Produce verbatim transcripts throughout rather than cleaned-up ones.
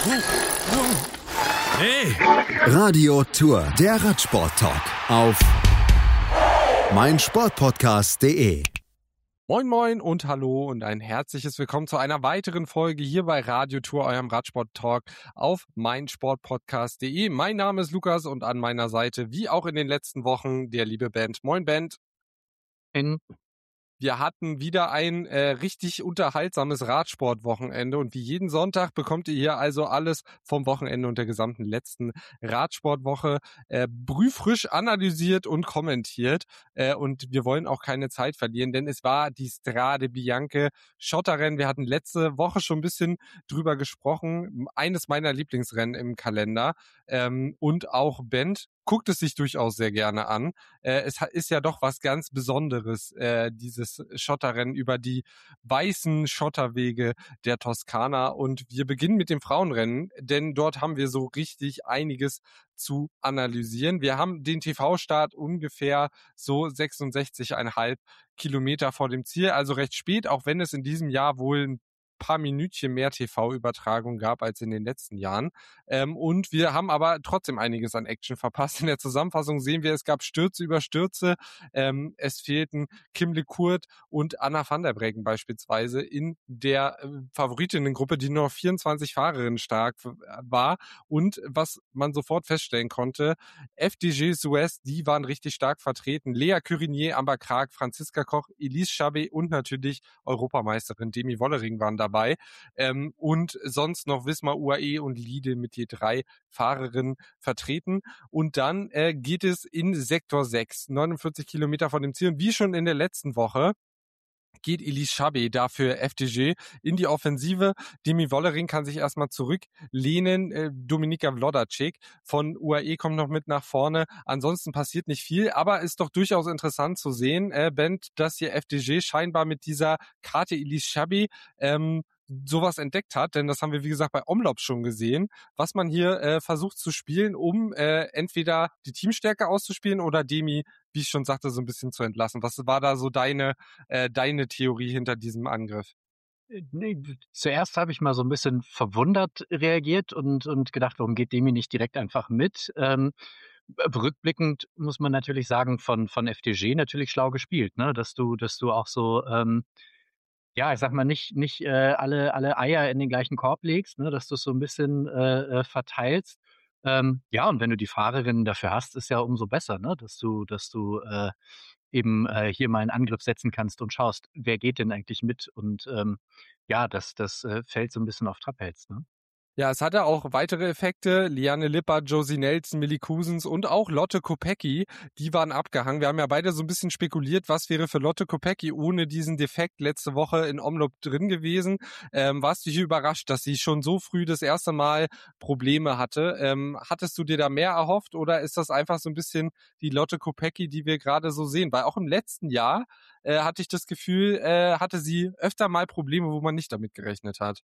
Hey! Radio Tour, der Radsport-Talk auf meinsportpodcast punkt de. Moin Moin und hallo und ein herzliches Willkommen zu einer weiteren Folge hier bei Radio Tour, eurem Radsport-Talk auf meinsportpodcast punkt de. Mein Name ist Lukas und an meiner Seite, wie auch in den letzten Wochen, der liebe Bent. Moin Bent. In Wir hatten wieder ein äh, richtig unterhaltsames Radsportwochenende und wie jeden Sonntag bekommt ihr hier also alles vom Wochenende und der gesamten letzten Radsportwoche äh, brühfrisch analysiert und kommentiert. Äh, und wir wollen auch keine Zeit verlieren, denn es war die Strade Bianche Schotterrennen. Wir hatten letzte Woche schon ein bisschen drüber gesprochen. Eines meiner Lieblingsrennen im Kalender. Ähm, und auch Bent guckt es sich durchaus sehr gerne an. Äh, es ist ja doch was ganz Besonderes, äh, dieses Schotterrennen über die weißen Schotterwege der Toskana. Und wir beginnen mit dem Frauenrennen, denn dort haben wir so richtig einiges zu analysieren. Wir haben den T V-Start ungefähr so sechsundsechzig Komma fünf Kilometer vor dem Ziel, also recht spät, auch wenn es in diesem Jahr wohl ein paar Minütchen mehr T V-Übertragung gab als in den letzten Jahren. Ähm, und wir haben aber trotzdem einiges an Action verpasst. In der Zusammenfassung sehen wir, es gab Stürze über Stürze. Ähm, es fehlten Kim LeCourt und Anna van der Breggen beispielsweise in der äh, Favoritinnengruppe, die nur noch vierundzwanzig Fahrerinnen stark war. Und was man sofort feststellen konnte, F D G Suez, die waren richtig stark vertreten. Lea Curinier, Amber Krag, Franziska Koch, Elise Chabet und natürlich Europameisterin Demi Wollering waren dabei. Dabei. Ähm, und sonst noch Wismar U A E und Lidl mit je drei Fahrerinnen vertreten. Und dann äh, geht es in Sektor sechs, neunundvierzig Kilometer von dem Ziel. Und wie schon in der letzten Woche geht Elise Chabet dafür F D G in die Offensive. Demi Wollering kann sich erstmal zurücklehnen. Äh, Dominika Vlodacek von U A E kommt noch mit nach vorne. Ansonsten passiert nicht viel, aber ist doch durchaus interessant zu sehen, äh, Bent, dass hier F D G scheinbar mit dieser Karte Elise Chabet ähm, sowas entdeckt hat, denn das haben wir, wie gesagt, bei Omlop schon gesehen, was man hier äh, versucht zu spielen, um äh, entweder die Teamstärke auszuspielen oder Demi, wie ich schon sagte, so ein bisschen zu entlassen. Was war da so deine äh, deine Theorie hinter diesem Angriff? Nee, zuerst habe ich mal so ein bisschen verwundert reagiert und und gedacht, warum geht Demi nicht direkt einfach mit? Ähm, rückblickend muss man natürlich sagen, von von F D G natürlich schlau gespielt, ne? Dass du dass du auch so, ähm, ja, ich sag mal, nicht nicht äh, alle alle Eier in den gleichen Korb legst, ne? Dass du's so ein bisschen äh, äh, verteilst. Ähm, ja, und wenn du die Fahrerinnen dafür hast, ist ja umso besser, ne? Dass du dass du äh, eben äh, hier mal einen Angriff setzen kannst und schaust, wer geht denn eigentlich mit? Und ähm, ja, das das äh, Feld so ein bisschen auf Trapez, ne? Ja, es hatte auch weitere Effekte. Liane Lippert, Josie Nelson, Millie Cousins und auch Lotte Kopecky, die waren abgehangen. Wir haben ja beide so ein bisschen spekuliert, was wäre für Lotte Kopecky ohne diesen Defekt letzte Woche in Omlop drin gewesen. Ähm, warst du hier überrascht, dass sie schon so früh das erste Mal Probleme hatte? Ähm, hattest du dir da mehr erhofft oder ist das einfach so ein bisschen die Lotte Kopecky, die wir gerade so sehen? Weil auch im letzten Jahr äh, hatte ich das Gefühl, äh, hatte sie öfter mal Probleme, wo man nicht damit gerechnet hat.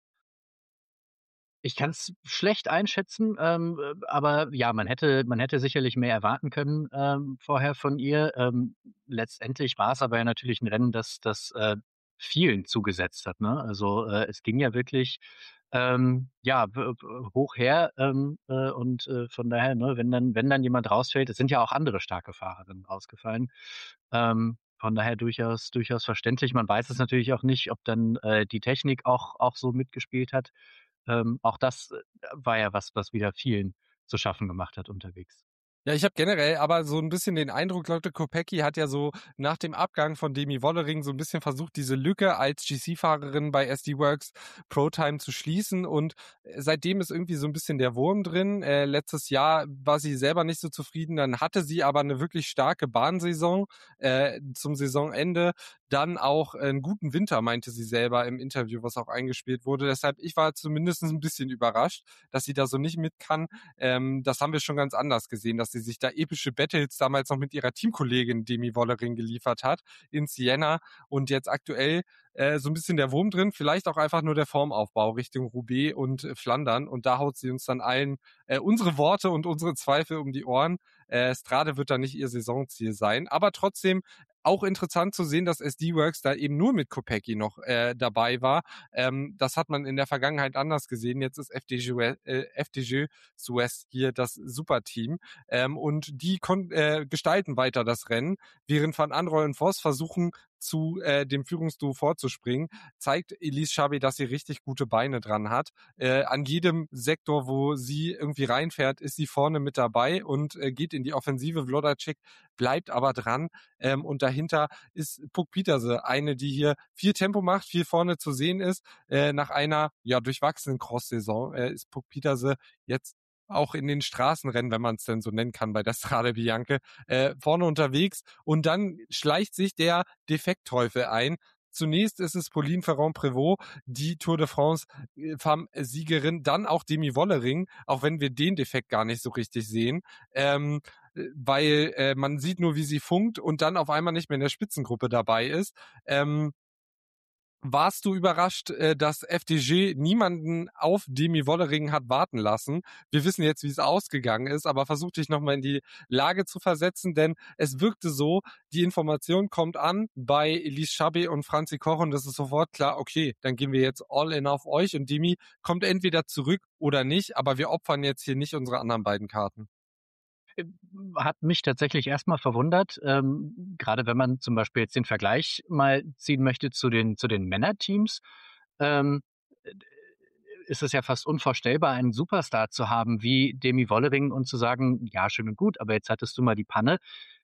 Ich kann es schlecht einschätzen, ähm, äh, aber ja, man hätte man hätte sicherlich mehr erwarten können, ähm, vorher von ihr. Ähm, letztendlich war es aber ja natürlich ein Rennen, das das, äh, vielen zugesetzt hat, ne? Also, äh, es ging ja wirklich, ähm, ja, w w hoch her, ähm, äh, und, äh, von daher, ne, wenn dann wenn dann jemand rausfällt, es sind ja auch andere starke Fahrerinnen rausgefallen. Ähm, von daher durchaus durchaus verständlich. Man weiß es natürlich auch nicht, ob dann, äh, die Technik auch auch so mitgespielt hat. Ähm, auch das, äh, war ja was, was wieder vielen zu schaffen gemacht hat unterwegs. Ja, ich habe generell aber so ein bisschen den Eindruck, Lotte Kopecky hat ja so nach dem Abgang von Demi Wollering so ein bisschen versucht, diese Lücke als G C-Fahrerin bei S D Works ProTime zu schließen und äh, seitdem ist irgendwie so ein bisschen der Wurm drin. Äh, letztes Jahr war sie selber nicht so zufrieden, dann hatte sie aber eine wirklich starke Bahnsaison äh, zum Saisonende, dann auch einen guten Winter, meinte sie selber im Interview, was auch eingespielt wurde. Deshalb, ich war zumindest ein bisschen überrascht, dass sie da so nicht mit kann. Ähm, das haben wir schon ganz anders gesehen, dass sie sich da epische Battles damals noch mit ihrer Teamkollegin Demi Wollering geliefert hat in Siena und jetzt aktuell äh, so ein bisschen der Wurm drin, vielleicht auch einfach nur der Formaufbau Richtung Roubaix und äh, Flandern und da haut sie uns dann allen äh, unsere Worte und unsere Zweifel um die Ohren. Äh, Strade wird da nicht ihr Saisonziel sein, aber trotzdem Auch interessant zu sehen, dass S D-Works da eben nur mit Kopecky noch äh, dabei war. Ähm, das hat man in der Vergangenheit anders gesehen. Jetzt ist F D J, äh, F D J Suez hier das Superteam. Ähm, und die kon- äh, gestalten weiter das Rennen, während Van Anrooy und Vos versuchen, zu äh, dem Führungsduo vorzuspringen, zeigt Elise Chabbey, dass sie richtig gute Beine dran hat. Äh, an jedem Sektor, wo sie irgendwie reinfährt, ist sie vorne mit dabei und äh, geht in die Offensive. Wlodarczyk bleibt aber dran. Ähm, und dahinter ist Puk Pieterse, eine, die hier viel Tempo macht, viel vorne zu sehen ist. Äh, nach einer ja durchwachsenen Cross-Saison äh, ist Puk Pieterse jetzt auch in den Straßenrennen, wenn man es denn so nennen kann, bei der Strade Bianche, äh, vorne unterwegs. Und dann schleicht sich der Defektteufel ein. Zunächst ist es Pauline Ferrand-Prévot, die Tour de France äh, Femme-Siegerin, dann auch Demi Wollering, auch wenn wir den Defekt gar nicht so richtig sehen. Ähm, weil äh, man sieht nur, wie sie funkt und dann auf einmal nicht mehr in der Spitzengruppe dabei ist. Ähm, warst du überrascht, äh, dass F D G niemanden auf Demi Wollering hat warten lassen? Wir wissen jetzt, wie es ausgegangen ist, aber versuch dich nochmal in die Lage zu versetzen, denn es wirkte so, die Information kommt an bei Elise Chabbey und Franzi Koch und das ist sofort klar, okay, dann gehen wir jetzt all in auf euch und Demi kommt entweder zurück oder nicht, aber wir opfern jetzt hier nicht unsere anderen beiden Karten. Hat mich tatsächlich erstmal verwundert, ähm, gerade wenn man zum Beispiel jetzt den Vergleich mal ziehen möchte zu den, zu den Männerteams, ähm, ist es ja fast unvorstellbar, einen Superstar zu haben wie Demi Wollering und zu sagen, ja, schön und gut, aber jetzt hattest du mal die Panne.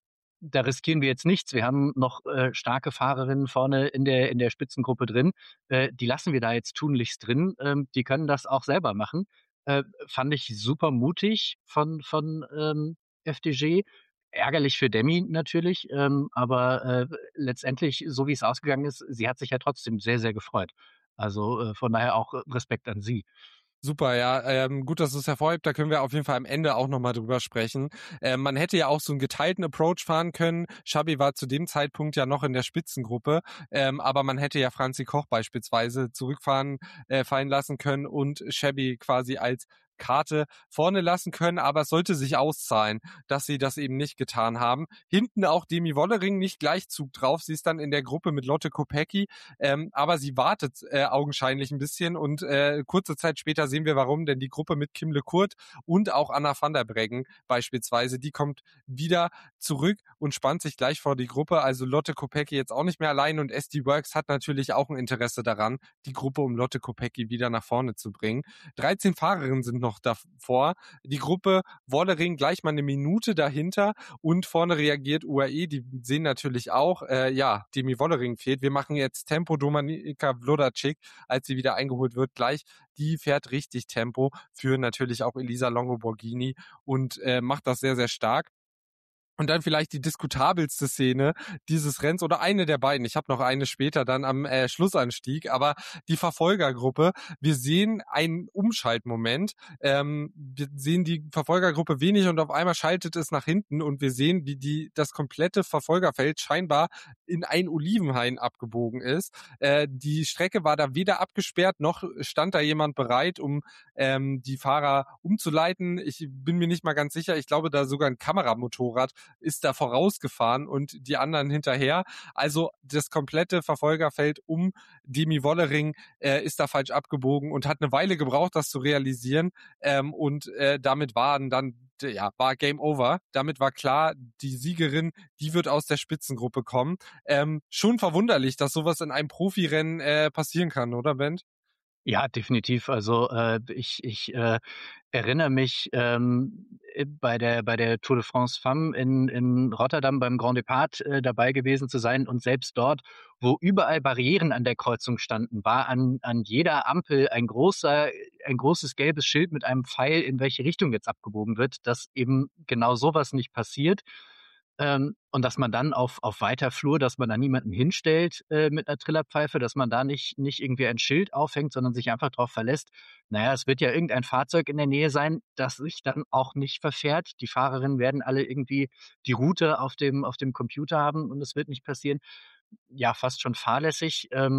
Da riskieren wir jetzt nichts. Wir haben noch äh, starke Fahrerinnen vorne in der in der Spitzengruppe drin. Äh, die lassen wir da jetzt tunlichst drin. Ähm, die können das auch selber machen. Äh, fand ich super mutig von von ähm, F D G. Ärgerlich für Demi natürlich, ähm, aber äh, letztendlich, so wie es ausgegangen ist, sie hat sich ja trotzdem sehr, sehr gefreut. Also äh, von daher auch Respekt an sie. Super, ja, ähm, gut, dass du es hervorhebst. Da können wir auf jeden Fall am Ende auch nochmal drüber sprechen. Ähm, man hätte ja auch so einen geteilten Approach fahren können. Chabbey war zu dem Zeitpunkt ja noch in der Spitzengruppe, ähm, aber man hätte ja Franzi Koch beispielsweise zurückfahren äh, fallen lassen können und Chabbey quasi als Karte vorne lassen können, aber es sollte sich auszahlen, dass sie das eben nicht getan haben. Hinten auch Demi Wollering nicht gleich Zug drauf. Sie ist dann in der Gruppe mit Lotte Kopecky, ähm, aber sie wartet äh, augenscheinlich ein bisschen und äh, kurze Zeit später sehen wir warum, denn die Gruppe mit Kim LeCourt und auch Anna van der Breggen beispielsweise, die kommt wieder zurück und spannt sich gleich vor die Gruppe. Also Lotte Kopecky jetzt auch nicht mehr allein und S D Works hat natürlich auch ein Interesse daran, die Gruppe um Lotte Kopecky wieder nach vorne zu bringen. dreizehn Fahrerinnen sind noch davor. Die Gruppe Wollering gleich mal eine Minute dahinter und vorne reagiert U A E. Die sehen natürlich auch, äh, ja, Demi Wollering fehlt. Wir machen jetzt Tempo. Dominika Wlodarczyk, als sie wieder eingeholt wird, gleich. Die fährt richtig Tempo für natürlich auch Elisa Longo-Borghini und äh, macht das sehr, sehr stark. Und dann vielleicht die diskutabelste Szene dieses Rennens oder eine der beiden. Ich habe noch eine später dann am äh, Schlussanstieg, aber die Verfolgergruppe. Wir sehen einen Umschaltmoment. Ähm, wir sehen die Verfolgergruppe wenig und auf einmal schaltet es nach hinten und wir sehen, wie die das komplette Verfolgerfeld scheinbar in ein Olivenhain abgebogen ist. Äh, die Strecke war da weder abgesperrt noch stand da jemand bereit, um ähm, die Fahrer umzuleiten. Ich bin mir nicht mal ganz sicher. Ich glaube, da sogar ein Kameramotorrad ist da vorausgefahren und die anderen hinterher. Also das komplette Verfolgerfeld um Demi Wollering äh, ist da falsch abgebogen und hat eine Weile gebraucht, das zu realisieren. Ähm, und äh, damit waren dann ja, war Game Over. Damit war klar, die Siegerin, die wird aus der Spitzengruppe kommen. Ähm, schon verwunderlich, dass sowas in einem Profirennen äh, passieren kann, oder Ben? Ja, definitiv. Also äh, ich, ich äh, erinnere mich ähm, bei der bei der Tour de France Femme in, in Rotterdam beim Grand Depart äh, dabei gewesen zu sein und selbst dort, wo überall Barrieren an der Kreuzung standen, war an, an jeder Ampel ein großer, ein großes gelbes Schild mit einem Pfeil, in welche Richtung jetzt abgebogen wird, dass eben genau sowas nicht passiert. Ähm, und dass man dann auf, auf weiter Flur, dass man da niemanden hinstellt äh, mit einer Trillerpfeife, dass man da nicht, nicht irgendwie ein Schild aufhängt, sondern sich einfach darauf verlässt, naja, es wird ja irgendein Fahrzeug in der Nähe sein, das sich dann auch nicht verfährt. Die Fahrerinnen werden alle irgendwie die Route auf dem, auf dem Computer haben und es wird nicht passieren. Ja, fast schon fahrlässig. Ähm,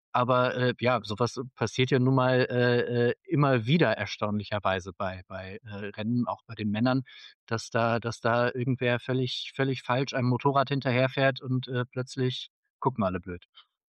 Aber, äh, ja, sowas passiert ja nun mal, äh, äh, immer wieder erstaunlicherweise bei bei, äh, Rennen, auch bei den Männern, dass da dass da irgendwer völlig völlig falsch einem Motorrad hinterherfährt und, äh, plötzlich gucken alle blöd.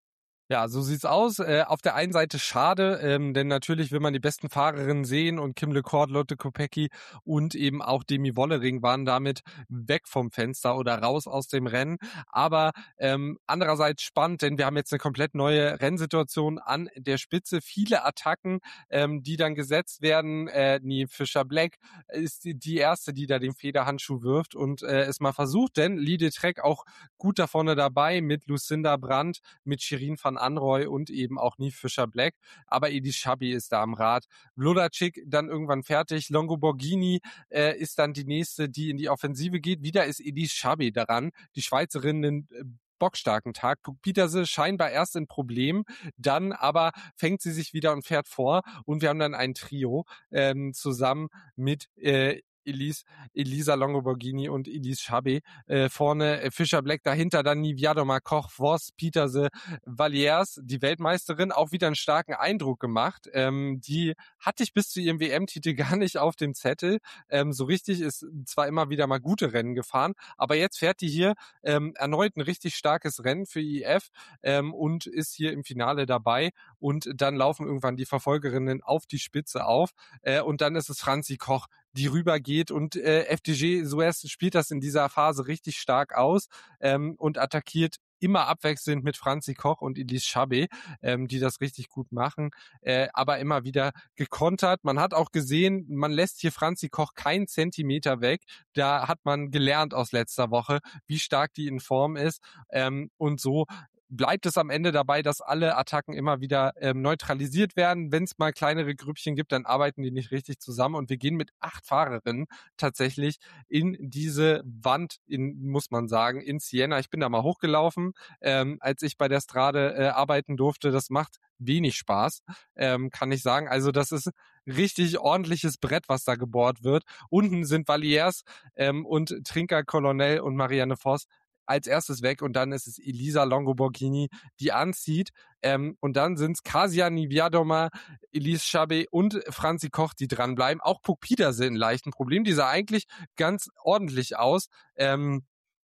Ja, so sieht's aus. Äh, auf der einen Seite schade, ähm, denn natürlich will man die besten Fahrerinnen sehen und Kim LeCord, Lotte Kopecky und eben auch Demi Wollering waren damit weg vom Fenster oder raus aus dem Rennen. Aber ähm, andererseits spannend, denn wir haben jetzt eine komplett neue Rennsituation an der Spitze. Viele Attacken, ähm, die dann gesetzt werden. Äh, Niamh Fischer-Black ist die, die erste, die da den Federhandschuh wirft und äh, es mal versucht, denn Liede Trek auch gut da vorne dabei mit Lucinda Brandt, mit Shirin van Anrooy und eben auch Niamh Fischer-Black. Aber Elis Chabbey ist da am Rad. Vlodacik dann irgendwann fertig. Longo Borghini äh, ist dann die nächste, die in die Offensive geht. Wieder ist Elis Chabbey daran. Die Schweizerin einen äh, bockstarken Tag. Puck Pieterse scheinbar erst ein Problem, dann aber fängt sie sich wieder und fährt vor. Und wir haben dann ein Trio ähm, zusammen mit äh, Elise, Elisa Longo Borghini und Elis Chabbey. Äh, vorne äh, Fischer Black, dahinter dann Niviadoma, Koch, Voss, Pieterse, Valliers, die Weltmeisterin, auch wieder einen starken Eindruck gemacht. Ähm, die hatte ich bis zu ihrem W M-Titel gar nicht auf dem Zettel. Ähm, so richtig ist zwar immer wieder mal gute Rennen gefahren, aber jetzt fährt die hier ähm, erneut ein richtig starkes Rennen für I F ähm, und ist hier im Finale dabei. Und dann laufen irgendwann die Verfolgerinnen auf die Spitze auf. Äh, und dann ist es Franzi Koch, die rübergeht und äh, F D G Suez spielt das in dieser Phase richtig stark aus ähm, und attackiert immer abwechselnd mit Franzi Koch und Elis Chabbey, ähm, die das richtig gut machen, äh, aber immer wieder gekontert. Man hat auch gesehen, man lässt hier Franzi Koch keinen Zentimeter weg. Da hat man gelernt aus letzter Woche, wie stark die in Form ist ähm, und so bleibt es am Ende dabei, dass alle Attacken immer wieder ähm, neutralisiert werden. Wenn es mal kleinere Grüppchen gibt, dann arbeiten die nicht richtig zusammen und wir gehen mit acht Fahrerinnen tatsächlich in diese Wand, in, muss man sagen, in Siena. Ich bin da mal hochgelaufen, ähm, als ich bei der Strade äh, arbeiten durfte. Das macht wenig Spaß, ähm, kann ich sagen. Also das ist richtig ordentliches Brett, was da gebohrt wird. Unten sind Valliers ähm, und Trinker Colonel und Marianne Voss als erstes weg und dann ist es Elisa Longo Borghini, die anzieht ähm, und dann sind es Kasia Niewiadoma, Elis Chabbey und Franzi Koch, die dranbleiben. Auch Puck Pieterse ein leichten Problem, die sah eigentlich ganz ordentlich aus. Ähm,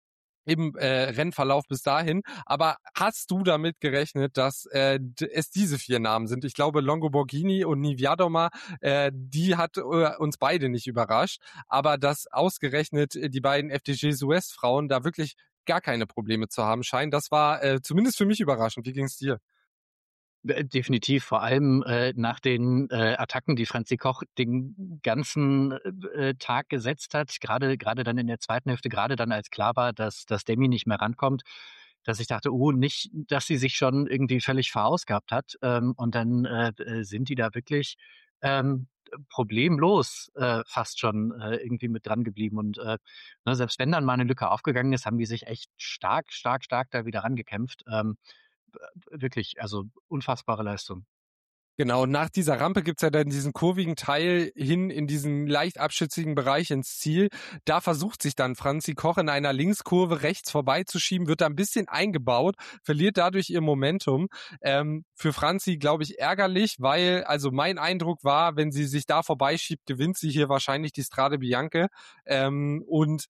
im äh, Rennverlauf bis dahin. Aber hast du damit gerechnet, dass äh, d- es diese vier Namen sind? Ich glaube, Longo Borghini und Niewiadoma, äh, die hat äh, uns beide nicht überrascht. Aber dass ausgerechnet äh, die beiden F D G Suez-Frauen da wirklich gar keine Probleme zu haben scheinen, das war äh, zumindest für mich überraschend. Wie ging's dir? Äh, definitiv, vor allem, äh, nach den, äh, Attacken, die Franzi Koch den ganzen, äh, Tag gesetzt hat, gerade gerade dann in der zweiten Hälfte, gerade dann, als klar war, dass dass Demi nicht mehr rankommt, dass ich dachte: „Oh, nicht, dass sie sich schon irgendwie völlig verausgabt hat." Ähm, und dann, äh, äh, sind die da wirklich, ähm, problemlos, äh, fast schon, äh, irgendwie mit dran geblieben und, äh, ne, selbst wenn dann mal 'ne Lücke aufgegangen ist, haben die sich echt stark, stark, stark da wieder rangekämpft. Ähm, Wirklich, also unfassbare Leistung. Genau, nach dieser Rampe gibt's ja dann diesen kurvigen Teil hin in diesen leicht abschüssigen Bereich ins Ziel. Da versucht sich dann Franzi Koch in einer Linkskurve rechts vorbeizuschieben, wird da ein bisschen eingebaut, verliert dadurch ihr Momentum. Ähm, für Franzi, glaube ich, ärgerlich, weil, also mein Eindruck war, wenn sie sich da vorbeischiebt, gewinnt sie hier wahrscheinlich die Strade Bianche. Ähm, und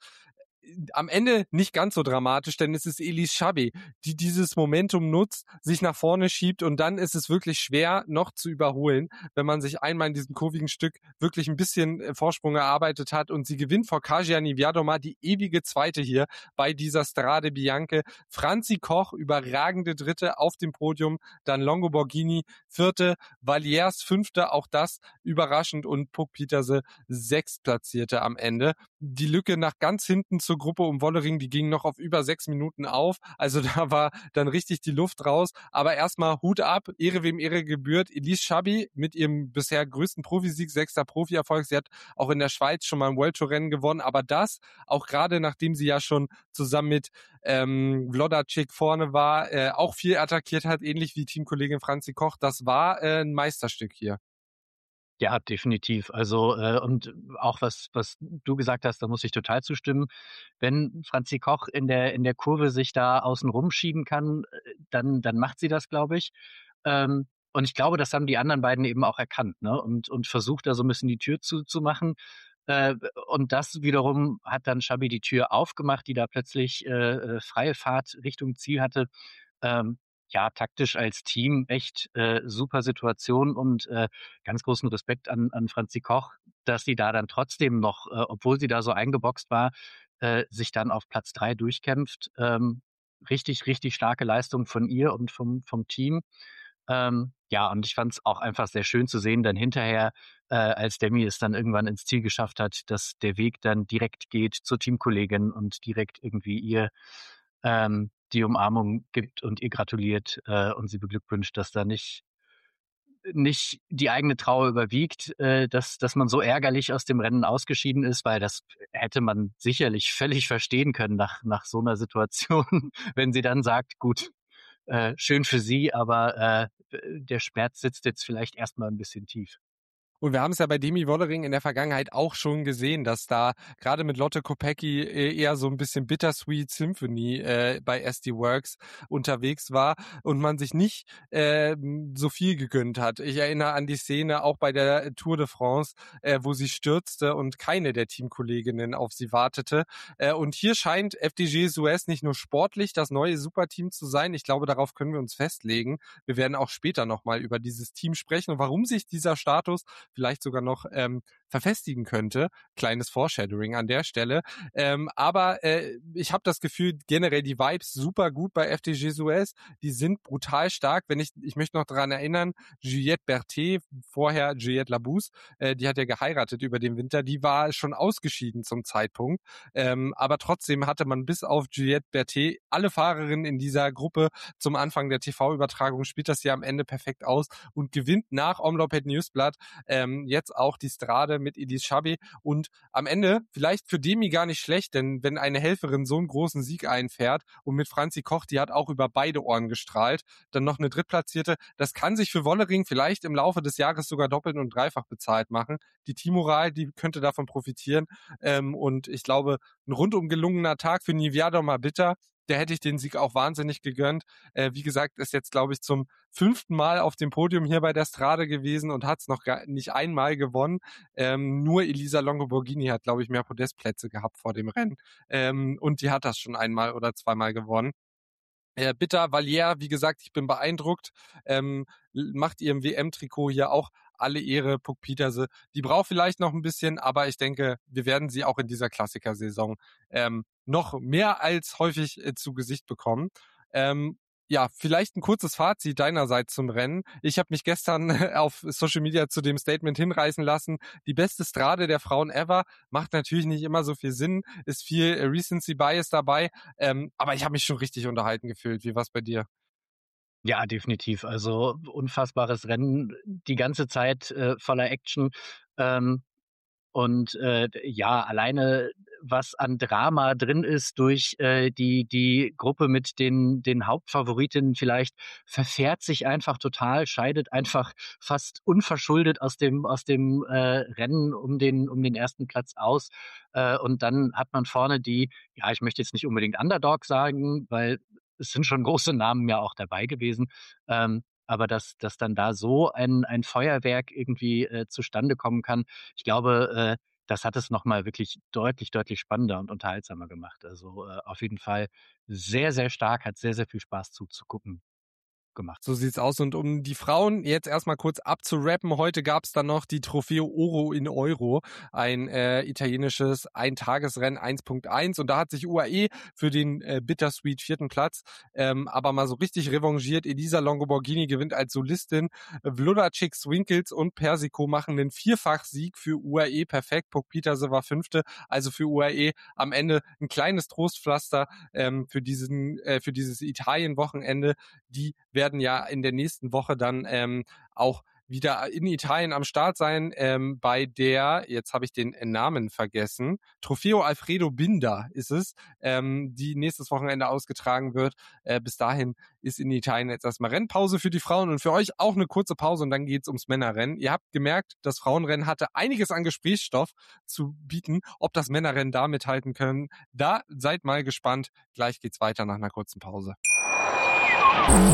am Ende nicht ganz so dramatisch, denn es ist Elis Chabbey, die dieses Momentum nutzt, sich nach vorne schiebt und dann ist es wirklich schwer noch zu überholen, wenn man sich einmal in diesem kurvigen Stück wirklich ein bisschen äh, Vorsprung erarbeitet hat und sie gewinnt vor Kasia Niewiadoma, die ewige Zweite hier bei dieser Strade Bianche. Franzi Koch, überragende Dritte auf dem Podium, dann Longo Borghini, Vierte, Valliers Fünfte, auch das überraschend und Puck Pieterse Sechstplatzierte am Ende. Die Lücke nach ganz hinten zur Gruppe um Wollering, die ging noch auf über sechs Minuten auf. Also da war dann richtig die Luft raus. Aber erstmal Hut ab, Ehre wem Ehre gebührt. Elis Chabbey mit ihrem bisher größten Profisieg, sechster Profierfolg. Sie hat auch in der Schweiz schon mal ein World Tour Rennen gewonnen. Aber das, auch gerade nachdem sie ja schon zusammen mit ähm, Vlodacik vorne war, äh, auch viel attackiert hat, ähnlich wie Teamkollegin Franzi Koch, das war äh, ein Meisterstück hier. Ja, definitiv. Also, äh, und auch was was du gesagt hast, da muss ich total zustimmen. Wenn Franzi Koch in der in der Kurve sich da außen rumschieben kann, äh, dann dann macht sie das, glaube ich. Ähm, und ich glaube, das haben die anderen beiden eben auch erkannt, ne? Und, und versucht da so ein bisschen die Tür zuzumachen. Äh, und das wiederum hat dann Xabi die Tür aufgemacht, die da plötzlich äh, äh, freie Fahrt Richtung Ziel hatte. Ähm, ja, taktisch als Team echt äh, super Situation und äh, ganz großen Respekt an, an Franzi Koch, dass sie da dann trotzdem noch, äh, obwohl sie da so eingeboxt war, äh, sich dann auf Platz drei durchkämpft. Ähm, richtig, richtig starke Leistung von ihr und vom, vom Team. Ähm, ja, und ich fand es auch einfach sehr schön zu sehen, dann hinterher, äh, als Demi es dann irgendwann ins Ziel geschafft hat, dass der Weg dann direkt geht zur Teamkollegin und direkt irgendwie ihr ähm, die Umarmung gibt und ihr gratuliert äh, und sie beglückwünscht, dass da nicht nicht die eigene Trauer überwiegt, äh, dass dass man so ärgerlich aus dem Rennen ausgeschieden ist, weil das hätte man sicherlich völlig verstehen können nach nach so einer Situation, wenn sie dann sagt: „Gut, äh, schön für Sie, aber äh, der Schmerz sitzt jetzt vielleicht erstmal ein bisschen tief." Und wir haben es ja bei Demi Wollering in der Vergangenheit auch schon gesehen, dass da gerade mit Lotte Kopecky eher so ein bisschen Bittersweet Symphony äh, bei S D Works unterwegs war und man sich nicht äh, so viel gegönnt hat. Ich erinnere an die Szene auch bei der Tour de France, äh, wo sie stürzte und keine der Teamkolleginnen auf sie wartete. Äh, und hier scheint F D J Suez nicht nur sportlich das neue Superteam zu sein. Ich glaube, darauf können wir uns festlegen. Wir werden auch später nochmal über dieses Team sprechen und warum sich dieser Status vielleicht sogar noch ähm, verfestigen könnte. Kleines Foreshadowing an der Stelle. Ähm, aber äh, ich habe das Gefühl, generell die Vibes super gut bei F D J Suez. Die sind brutal stark. Wenn ich, ich möchte noch daran erinnern, Juliette Berthet, vorher Juliette Labousse, äh, die hat ja geheiratet über den Winter, die war schon ausgeschieden zum Zeitpunkt. Ähm, aber trotzdem hatte man bis auf Juliette Berthet alle Fahrerinnen in dieser Gruppe zum Anfang der T V-Übertragung, spielt das ja am Ende perfekt aus und gewinnt nach Omloop Newsblatt ähm, jetzt auch die Strade mit Elise Chabbey und am Ende vielleicht für Demi gar nicht schlecht, denn wenn eine Helferin so einen großen Sieg einfährt und mit Franzi Koch, die hat auch über beide Ohren gestrahlt, dann noch eine Drittplatzierte, das kann sich für Wollering vielleicht im Laufe des Jahres sogar doppelt und dreifach bezahlt machen. Die Teammoral, die könnte davon profitieren ähm, und ich glaube, ein rundum gelungener Tag für Nivea Domar Bitter, der hätte ich den Sieg auch wahnsinnig gegönnt. Äh, wie gesagt, ist jetzt, glaube ich, zum fünften Mal auf dem Podium hier bei der Strade gewesen und hat es noch gar nicht einmal gewonnen. Ähm, nur Elisa Longo-Borghini hat, glaube ich, mehr Podestplätze gehabt vor dem Rennen. Ähm, und die hat das schon einmal oder zweimal gewonnen. Äh, Bitter, Valier, wie gesagt, ich bin beeindruckt, ähm, macht ihrem W M-Trikot hier auch alle Ehre, Puck Pieterse. Die braucht vielleicht noch ein bisschen, aber ich denke, wir werden sie auch in dieser Klassikersaison ähm, noch mehr als häufig äh, zu Gesicht bekommen. Ähm, ja, vielleicht ein kurzes Fazit deinerseits zum Rennen. Ich habe mich gestern auf Social Media zu dem Statement hinreißen lassen. Die beste Strade der Frauen ever. Macht natürlich nicht immer so viel Sinn. Ist viel Recency Bias dabei. Ähm, aber ich habe mich schon richtig unterhalten gefühlt. Wie war's bei dir? Ja, definitiv. Also unfassbares Rennen, die ganze Zeit äh, voller Action. Ähm, Und äh, ja, alleine was an Drama drin ist durch äh, die die Gruppe mit den den Hauptfavoritinnen vielleicht, verfährt sich einfach total, scheidet einfach fast unverschuldet aus dem aus dem äh, Rennen um den um den ersten Platz aus. Äh, und dann hat man vorne die, ja, ich möchte jetzt nicht unbedingt Underdog sagen, weil es sind schon große Namen ja auch dabei gewesen. Ähm, aber dass dass dann da so ein ein Feuerwerk irgendwie äh, zustande kommen kann, ich glaube, äh, das hat es noch mal wirklich deutlich, deutlich spannender und unterhaltsamer gemacht. Also, äh, auf jeden Fall sehr, sehr stark, hat sehr, sehr viel Spaß zuzugucken gemacht. So sieht's aus. Und um die Frauen jetzt erstmal kurz abzurappen, heute gab's dann noch die Trofeo Oro in Euro, ein äh, italienisches Eintagesrennen eins Punkt eins. Und da hat sich U A E für den äh, bittersweet vierten Platz ähm, aber mal so richtig revanchiert. Elisa Longo-Borghini gewinnt als Solistin. Vlodacek, Swinkels und Persico machen den Vierfachsieg für U A E perfekt. Puck Pieterse war Fünfte. Also für U A E am Ende ein kleines Trostpflaster ähm, für diesen äh, für dieses Italien-Wochenende. Die werden ja in der nächsten Woche dann ähm, auch wieder in Italien am Start sein, ähm, bei der, jetzt habe ich den Namen vergessen, Trofeo Alfredo Binda ist es, ähm, die nächstes Wochenende ausgetragen wird. Äh, bis dahin ist in Italien jetzt erstmal Rennpause für die Frauen und für euch auch eine kurze Pause und dann geht's ums Männerrennen. Ihr habt gemerkt, das Frauenrennen hatte einiges an Gesprächsstoff zu bieten. Ob das Männerrennen da mithalten können, da seid mal gespannt. Gleich geht's weiter nach einer kurzen Pause.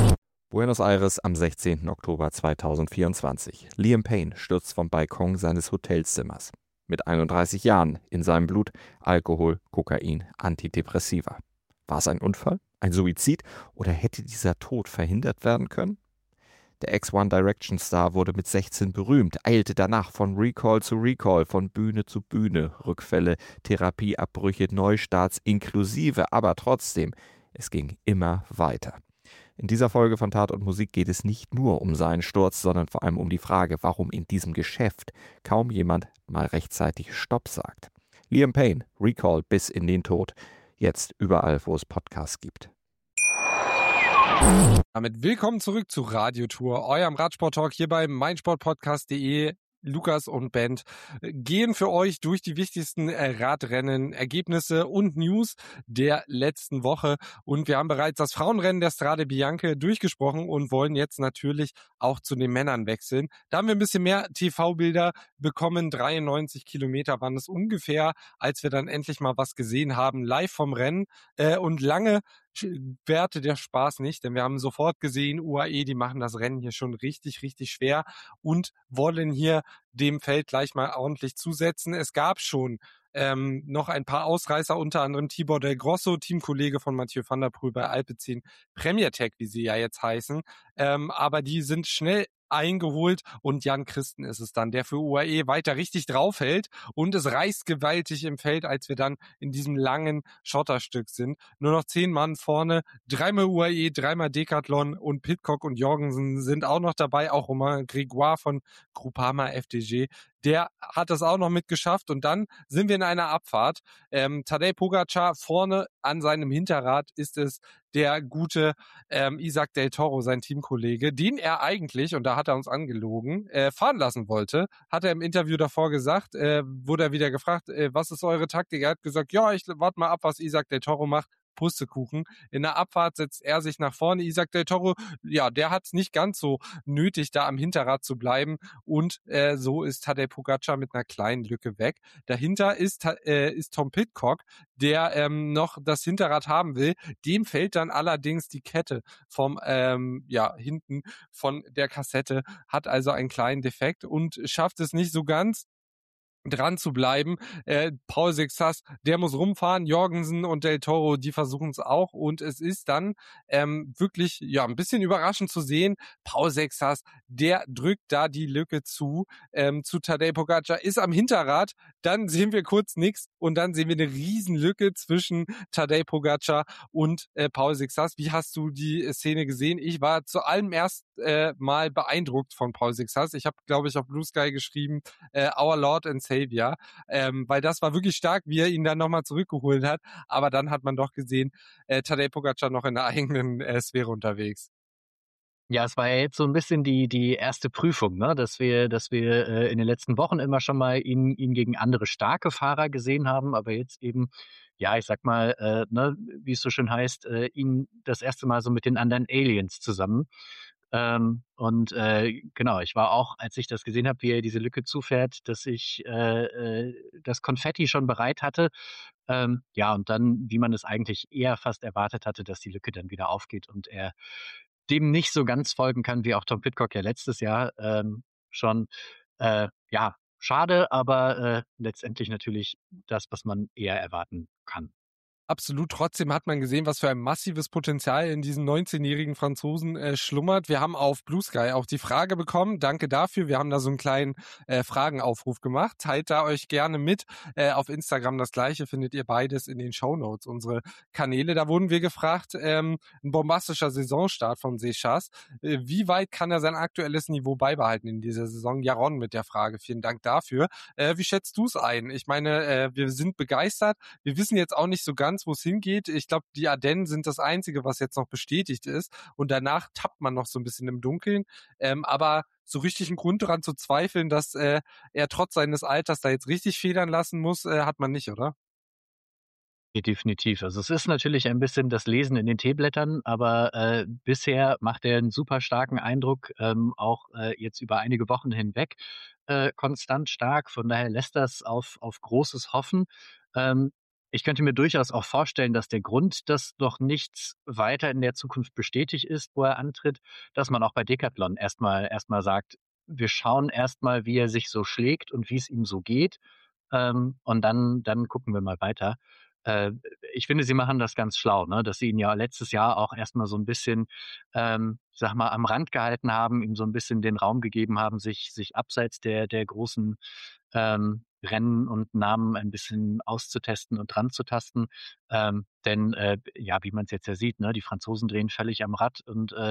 Buenos Aires am sechzehnten Oktober zweitausendvierundzwanzig. Liam Payne stürzt vom Balkon seines Hotelzimmers. Mit einunddreißig Jahren, in seinem Blut Alkohol, Kokain, Antidepressiva. War es ein Unfall, ein Suizid oder hätte dieser Tod verhindert werden können? Der Ex-One Direction Star wurde mit sechzehn berühmt, eilte danach von Recall zu Recall, von Bühne zu Bühne, Rückfälle, Therapieabbrüche, Neustarts inklusive, aber trotzdem, es ging immer weiter. In dieser Folge von Tat und Musik geht es nicht nur um seinen Sturz, sondern vor allem um die Frage, warum in diesem Geschäft kaum jemand mal rechtzeitig Stopp sagt. Liam Payne, Recall bis in den Tod. Jetzt überall, wo es Podcasts gibt. Damit willkommen zurück zu Radiotour, eurem Radsport-Talk hier bei meinsportpodcast punkt de. Lukas und Bent gehen für euch durch die wichtigsten Radrennen, Ergebnisse und News der letzten Woche. Und wir haben bereits das Frauenrennen der Strade Bianche durchgesprochen und wollen jetzt natürlich auch zu den Männern wechseln. Da haben wir ein bisschen mehr T V-Bilder bekommen. dreiundneunzig Kilometer waren es ungefähr, als wir dann endlich mal was gesehen haben, live vom Rennen. Und lange währte der Spaß nicht, denn wir haben sofort gesehen, U A E, die machen das Rennen hier schon richtig, richtig schwer und wollen hier dem Feld gleich mal ordentlich zusetzen. Es gab schon ähm, noch ein paar Ausreißer, unter anderem Tibor Del Grosso, Teamkollege von Mathieu van der Poel bei Alpecin Premier Tech, wie sie ja jetzt heißen, ähm, aber die sind schnell eingeholt und Jan Christen ist es dann, der für U A E weiter richtig draufhält und es reißt gewaltig im Feld, als wir dann in diesem langen Schotterstück sind. Nur noch zehn Mann vorne, dreimal U A E, dreimal Decathlon und Pidcock und Jorgensen sind auch noch dabei, auch Romain Grégoire von Groupama F D G. Der hat es auch noch mitgeschafft und dann sind wir in einer Abfahrt. Ähm, Tadej Pogačar vorne an seinem Hinterrad ist es der gute ähm, Isaac Del Toro, sein Teamkollege, den er eigentlich, und da hat er uns angelogen, äh, fahren lassen wollte. Hat er im Interview davor gesagt, äh, wurde er wieder gefragt, äh, was ist eure Taktik? Er hat gesagt, ja, ich warte mal ab, was Isaac Del Toro macht. Pustekuchen. In der Abfahrt setzt er sich nach vorne. Isaac Del Toro, ja, der hat es nicht ganz so nötig, da am Hinterrad zu bleiben. Und äh, so ist Tadej Pogačar mit einer kleinen Lücke weg. Dahinter ist, äh, ist Tom Pidcock, der ähm, noch das Hinterrad haben will. Dem fällt dann allerdings die Kette vom, ähm, ja, hinten von der Kassette, hat also einen kleinen Defekt und schafft es nicht so ganz, dran zu bleiben. Äh, Paul Sixas, der muss rumfahren, Jorgensen und Del Toro, die versuchen es auch und es ist dann ähm, wirklich ja ein bisschen überraschend zu sehen, Paul Sixas, der drückt da die Lücke zu, ähm, zu Tadej Pogačar, ist am Hinterrad, dann sehen wir kurz nichts und dann sehen wir eine riesen Lücke zwischen Tadej Pogačar und äh, Paul Sixas. Wie hast du die Szene gesehen? Ich war zu allem erst äh, mal beeindruckt von Paul Sixas. Ich habe, glaube ich, auf Blue Sky geschrieben, äh, Our Lord and Savior, ähm, weil das war wirklich stark, wie er ihn dann nochmal zurückgeholt hat. Aber dann hat man doch gesehen, äh, Tadej Pogačar noch in der eigenen äh, Sphäre unterwegs. Ja, es war ja jetzt so ein bisschen die die erste Prüfung, ne, dass wir dass wir, äh, in den letzten Wochen immer schon mal ihn ihn gegen andere starke Fahrer gesehen haben, aber jetzt eben, ja, ich sag mal, äh, ne, wie es so schön heißt, äh, ihn das erste Mal so mit den anderen Aliens zusammen. Ähm, und, äh, genau, ich war auch, als ich das gesehen habe, wie er diese Lücke zufährt, dass ich, äh, äh, das Konfetti schon bereit hatte. Ähm, ja, und dann, wie man es eigentlich eher fast erwartet hatte, dass die Lücke dann wieder aufgeht und er dem nicht so ganz folgen kann, wie auch Tom Pidcock ja letztes Jahr ähm, schon. Äh, ja, schade, aber äh, letztendlich natürlich das, was man eher erwarten kann. Absolut. Trotzdem hat man gesehen, was für ein massives Potenzial in diesen neunzehnjährigen Franzosen äh, schlummert. Wir haben auf Blue Sky auch die Frage bekommen. Danke dafür. Wir haben da so einen kleinen äh, Fragenaufruf gemacht. Teilt da euch gerne mit. Äh, auf Instagram das Gleiche findet ihr beides in den Shownotes, unsere Kanäle. Da wurden wir gefragt, ähm, ein bombastischer Saisonstart von Seixas. Äh, wie weit kann er sein aktuelles Niveau beibehalten in dieser Saison? Jaron mit der Frage. Vielen Dank dafür. Äh, wie schätzt du es ein? Ich meine, äh, wir sind begeistert. Wir wissen jetzt auch nicht so ganz, wo es hingeht. Ich glaube, die Ardennen sind das Einzige, was jetzt noch bestätigt ist. Und danach tappt man noch so ein bisschen im Dunkeln. Ähm, aber so richtig einen Grund daran zu zweifeln, dass äh, er trotz seines Alters da jetzt richtig federn lassen muss, äh, hat man nicht, oder? Ja, definitiv. Also es ist natürlich ein bisschen das Lesen in den Teeblättern, aber äh, bisher macht er einen super starken Eindruck, ähm, auch äh, jetzt über einige Wochen hinweg äh, konstant stark. Von daher lässt das auf, auf Großes hoffen. Ähm, Ich könnte mir durchaus auch vorstellen, dass der Grund, dass noch nichts weiter in der Zukunft bestätigt ist, wo er antritt, dass man auch bei Decathlon erstmal erstmal sagt, wir schauen erstmal, wie er sich so schlägt und wie es ihm so geht. Ähm, und dann, dann gucken wir mal weiter. Äh, ich finde, sie machen das ganz schlau, ne? Dass sie ihn ja letztes Jahr auch erstmal so ein bisschen, ähm, sag mal, am Rand gehalten haben, ihm so ein bisschen den Raum gegeben haben, sich, sich abseits der, der großen ähm, Rennen und Namen ein bisschen auszutesten und dran zu tasten. Ähm, denn äh, ja, wie man es jetzt ja sieht, ne, die Franzosen drehen völlig am Rad und äh,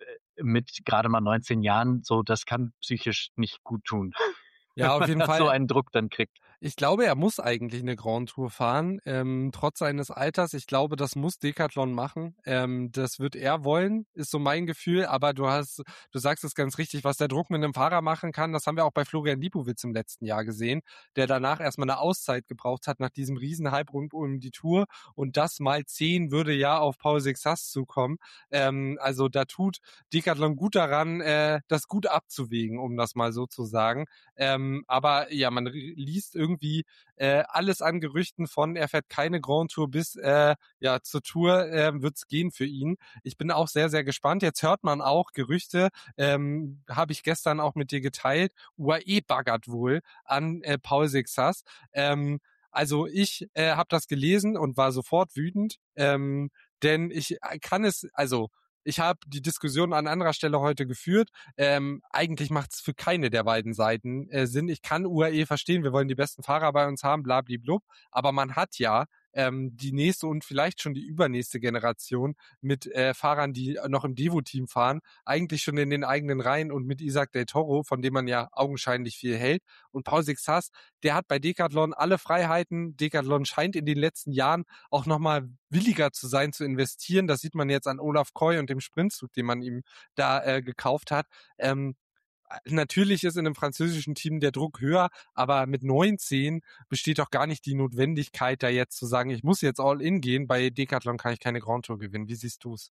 mit gerade mal neunzehn Jahren, so das kann psychisch nicht gut tun, Ja, auf wenn jeden man so Fall. einen Druck dann kriegt. Ich glaube, er muss eigentlich eine Grand Tour fahren, ähm, trotz seines Alters. Ich glaube, das muss Decathlon machen. Ähm, das wird er wollen, ist so mein Gefühl. Aber du hast, du sagst es ganz richtig, was der Druck mit einem Fahrer machen kann. Das haben wir auch bei Florian Lipowitz im letzten Jahr gesehen, der danach erstmal eine Auszeit gebraucht hat nach diesem Riesenhype rund um die Tour. Und das mal zehn würde ja auf Paul Sixas zukommen. Ähm, also da tut Decathlon gut daran, äh, das gut abzuwägen, um das mal so zu sagen. Ähm, aber ja, man liest irgendwie äh, alles an Gerüchten von, er fährt keine Grand Tour bis äh, ja zur Tour äh, wird's gehen für ihn. Ich bin auch sehr, sehr gespannt. Jetzt hört man auch Gerüchte, ähm, habe ich gestern auch mit dir geteilt, U A E baggert wohl an äh, Paul Sixas. Ähm, also ich äh, habe das gelesen und war sofort wütend, ähm, denn ich kann es, also ich habe die Diskussion an anderer Stelle heute geführt. Ähm, eigentlich macht es für keine der beiden Seiten äh, Sinn. Ich kann U A E verstehen, wir wollen die besten Fahrer bei uns haben, blablablub. Aber man hat ja ähm, die nächste und vielleicht schon die übernächste Generation mit äh, Fahrern, die noch im Devo-Team fahren, eigentlich schon in den eigenen Reihen und mit Isaac Del Toro, von dem man ja augenscheinlich viel hält. Und Paul Sixas, der hat bei Decathlon alle Freiheiten. Decathlon scheint in den letzten Jahren auch nochmal williger zu sein, zu investieren. Das sieht man jetzt an Olaf Koy und dem Sprintzug, den man ihm da äh, gekauft hat. Ähm, Natürlich ist in einem französischen Team der Druck höher, aber mit neunzehn besteht doch gar nicht die Notwendigkeit, da jetzt zu sagen, ich muss jetzt all in gehen. Bei Decathlon kann ich keine Grand Tour gewinnen. Wie siehst du's?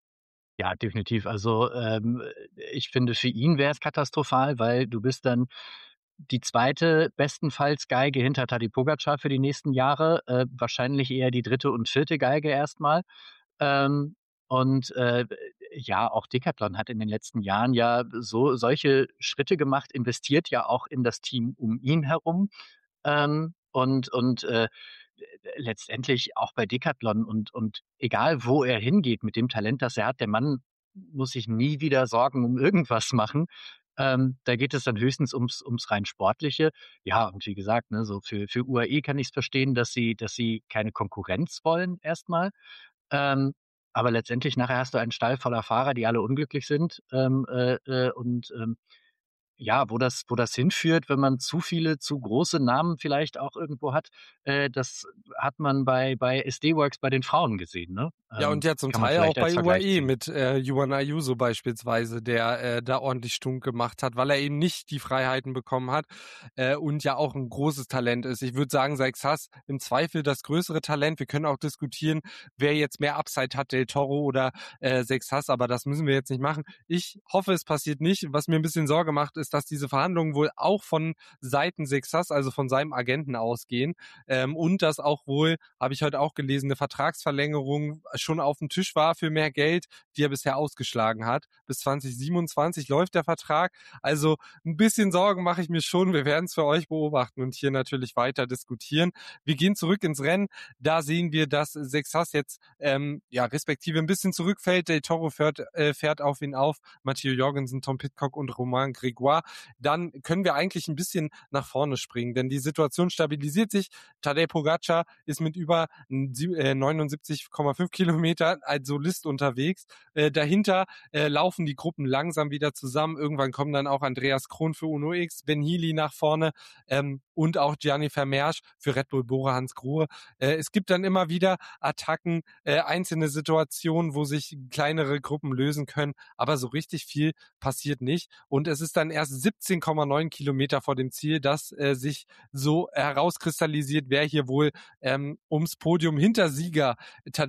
Ja, definitiv. Also ähm, ich finde, für ihn wäre es katastrophal, weil du bist dann die zweite bestenfalls Geige hinter Tadej Pogačar für die nächsten Jahre, äh, wahrscheinlich eher die dritte und vierte Geige erstmal. Ähm, und äh, ja, auch Decathlon hat in den letzten Jahren ja so solche Schritte gemacht, investiert ja auch in das Team um ihn herum. Ähm, und und äh, letztendlich auch bei Decathlon und und egal wo er hingeht mit dem Talent, das er hat, der Mann muss sich nie wieder Sorgen um irgendwas machen. Ähm, da geht es dann höchstens ums ums rein Sportliche. Ja, und wie gesagt, ne, so für für U A E kann ich es verstehen, dass sie dass sie keine Konkurrenz wollen erstmal. Ähm, aber letztendlich nachher hast du einen Stall voller Fahrer, die alle unglücklich sind, ähm, äh, äh, und ähm, ja, wo das wo das hinführt, wenn man zu viele, zu große Namen vielleicht auch irgendwo hat, äh, das hat man bei bei S D-Works bei den Frauen gesehen, ne? Ja, und Ähm, ja zum kann man Teil auch vielleicht als bei U A Vergleich E ziehen. mit äh, Juan Ayuso beispielsweise, der äh, da ordentlich stunk gemacht hat, weil er eben nicht die Freiheiten bekommen hat äh, und ja auch ein großes Talent ist. Ich würde sagen, Seixas im Zweifel das größere Talent. Wir können auch diskutieren, wer jetzt mehr Upside hat, Del Toro oder äh, Seixas, aber das müssen wir jetzt nicht machen. Ich hoffe, es passiert nicht. Was mir ein bisschen Sorge macht, ist, dass diese Verhandlungen wohl auch von Seiten Seixas, also von seinem Agenten ausgehen ähm, und dass auch wohl, habe ich heute auch gelesen, eine Vertragsverlängerung schon auf dem Tisch war für mehr Geld, die er bisher ausgeschlagen hat. Bis zwanzig siebenundzwanzig läuft der Vertrag. Also ein bisschen Sorgen mache ich mir schon. Wir werden es für euch beobachten und hier natürlich weiter diskutieren. Wir gehen zurück ins Rennen. Da sehen wir, dass Seixas jetzt ähm, ja respektive ein bisschen zurückfällt. Del Toro fährt, äh, fährt auf ihn auf. Matteo Jorgensen, Tom Pidcock und Romain Grégoire. Dann können wir eigentlich ein bisschen nach vorne springen, denn die Situation stabilisiert sich. Tadej Pogačar ist mit über äh, neunundsiebzig Komma fünf Kilometer als Solist unterwegs. Äh, dahinter äh, laufen die Gruppen langsam wieder zusammen. Irgendwann kommen dann auch Andreas Kron für Uno X, Ben Healy nach vorne ähm, und auch Gianni Vermeersch für Red Bull Bora Hansgrohe. Äh, es gibt dann immer wieder Attacken, äh, einzelne Situationen, wo sich kleinere Gruppen lösen können, aber so richtig viel passiert nicht. Und es ist dann erst siebzehn Komma neun Kilometer vor dem Ziel, dass äh, sich so herauskristallisiert, wer hier wohl ähm, ums Podium hinter Sieger Tadej Pogačar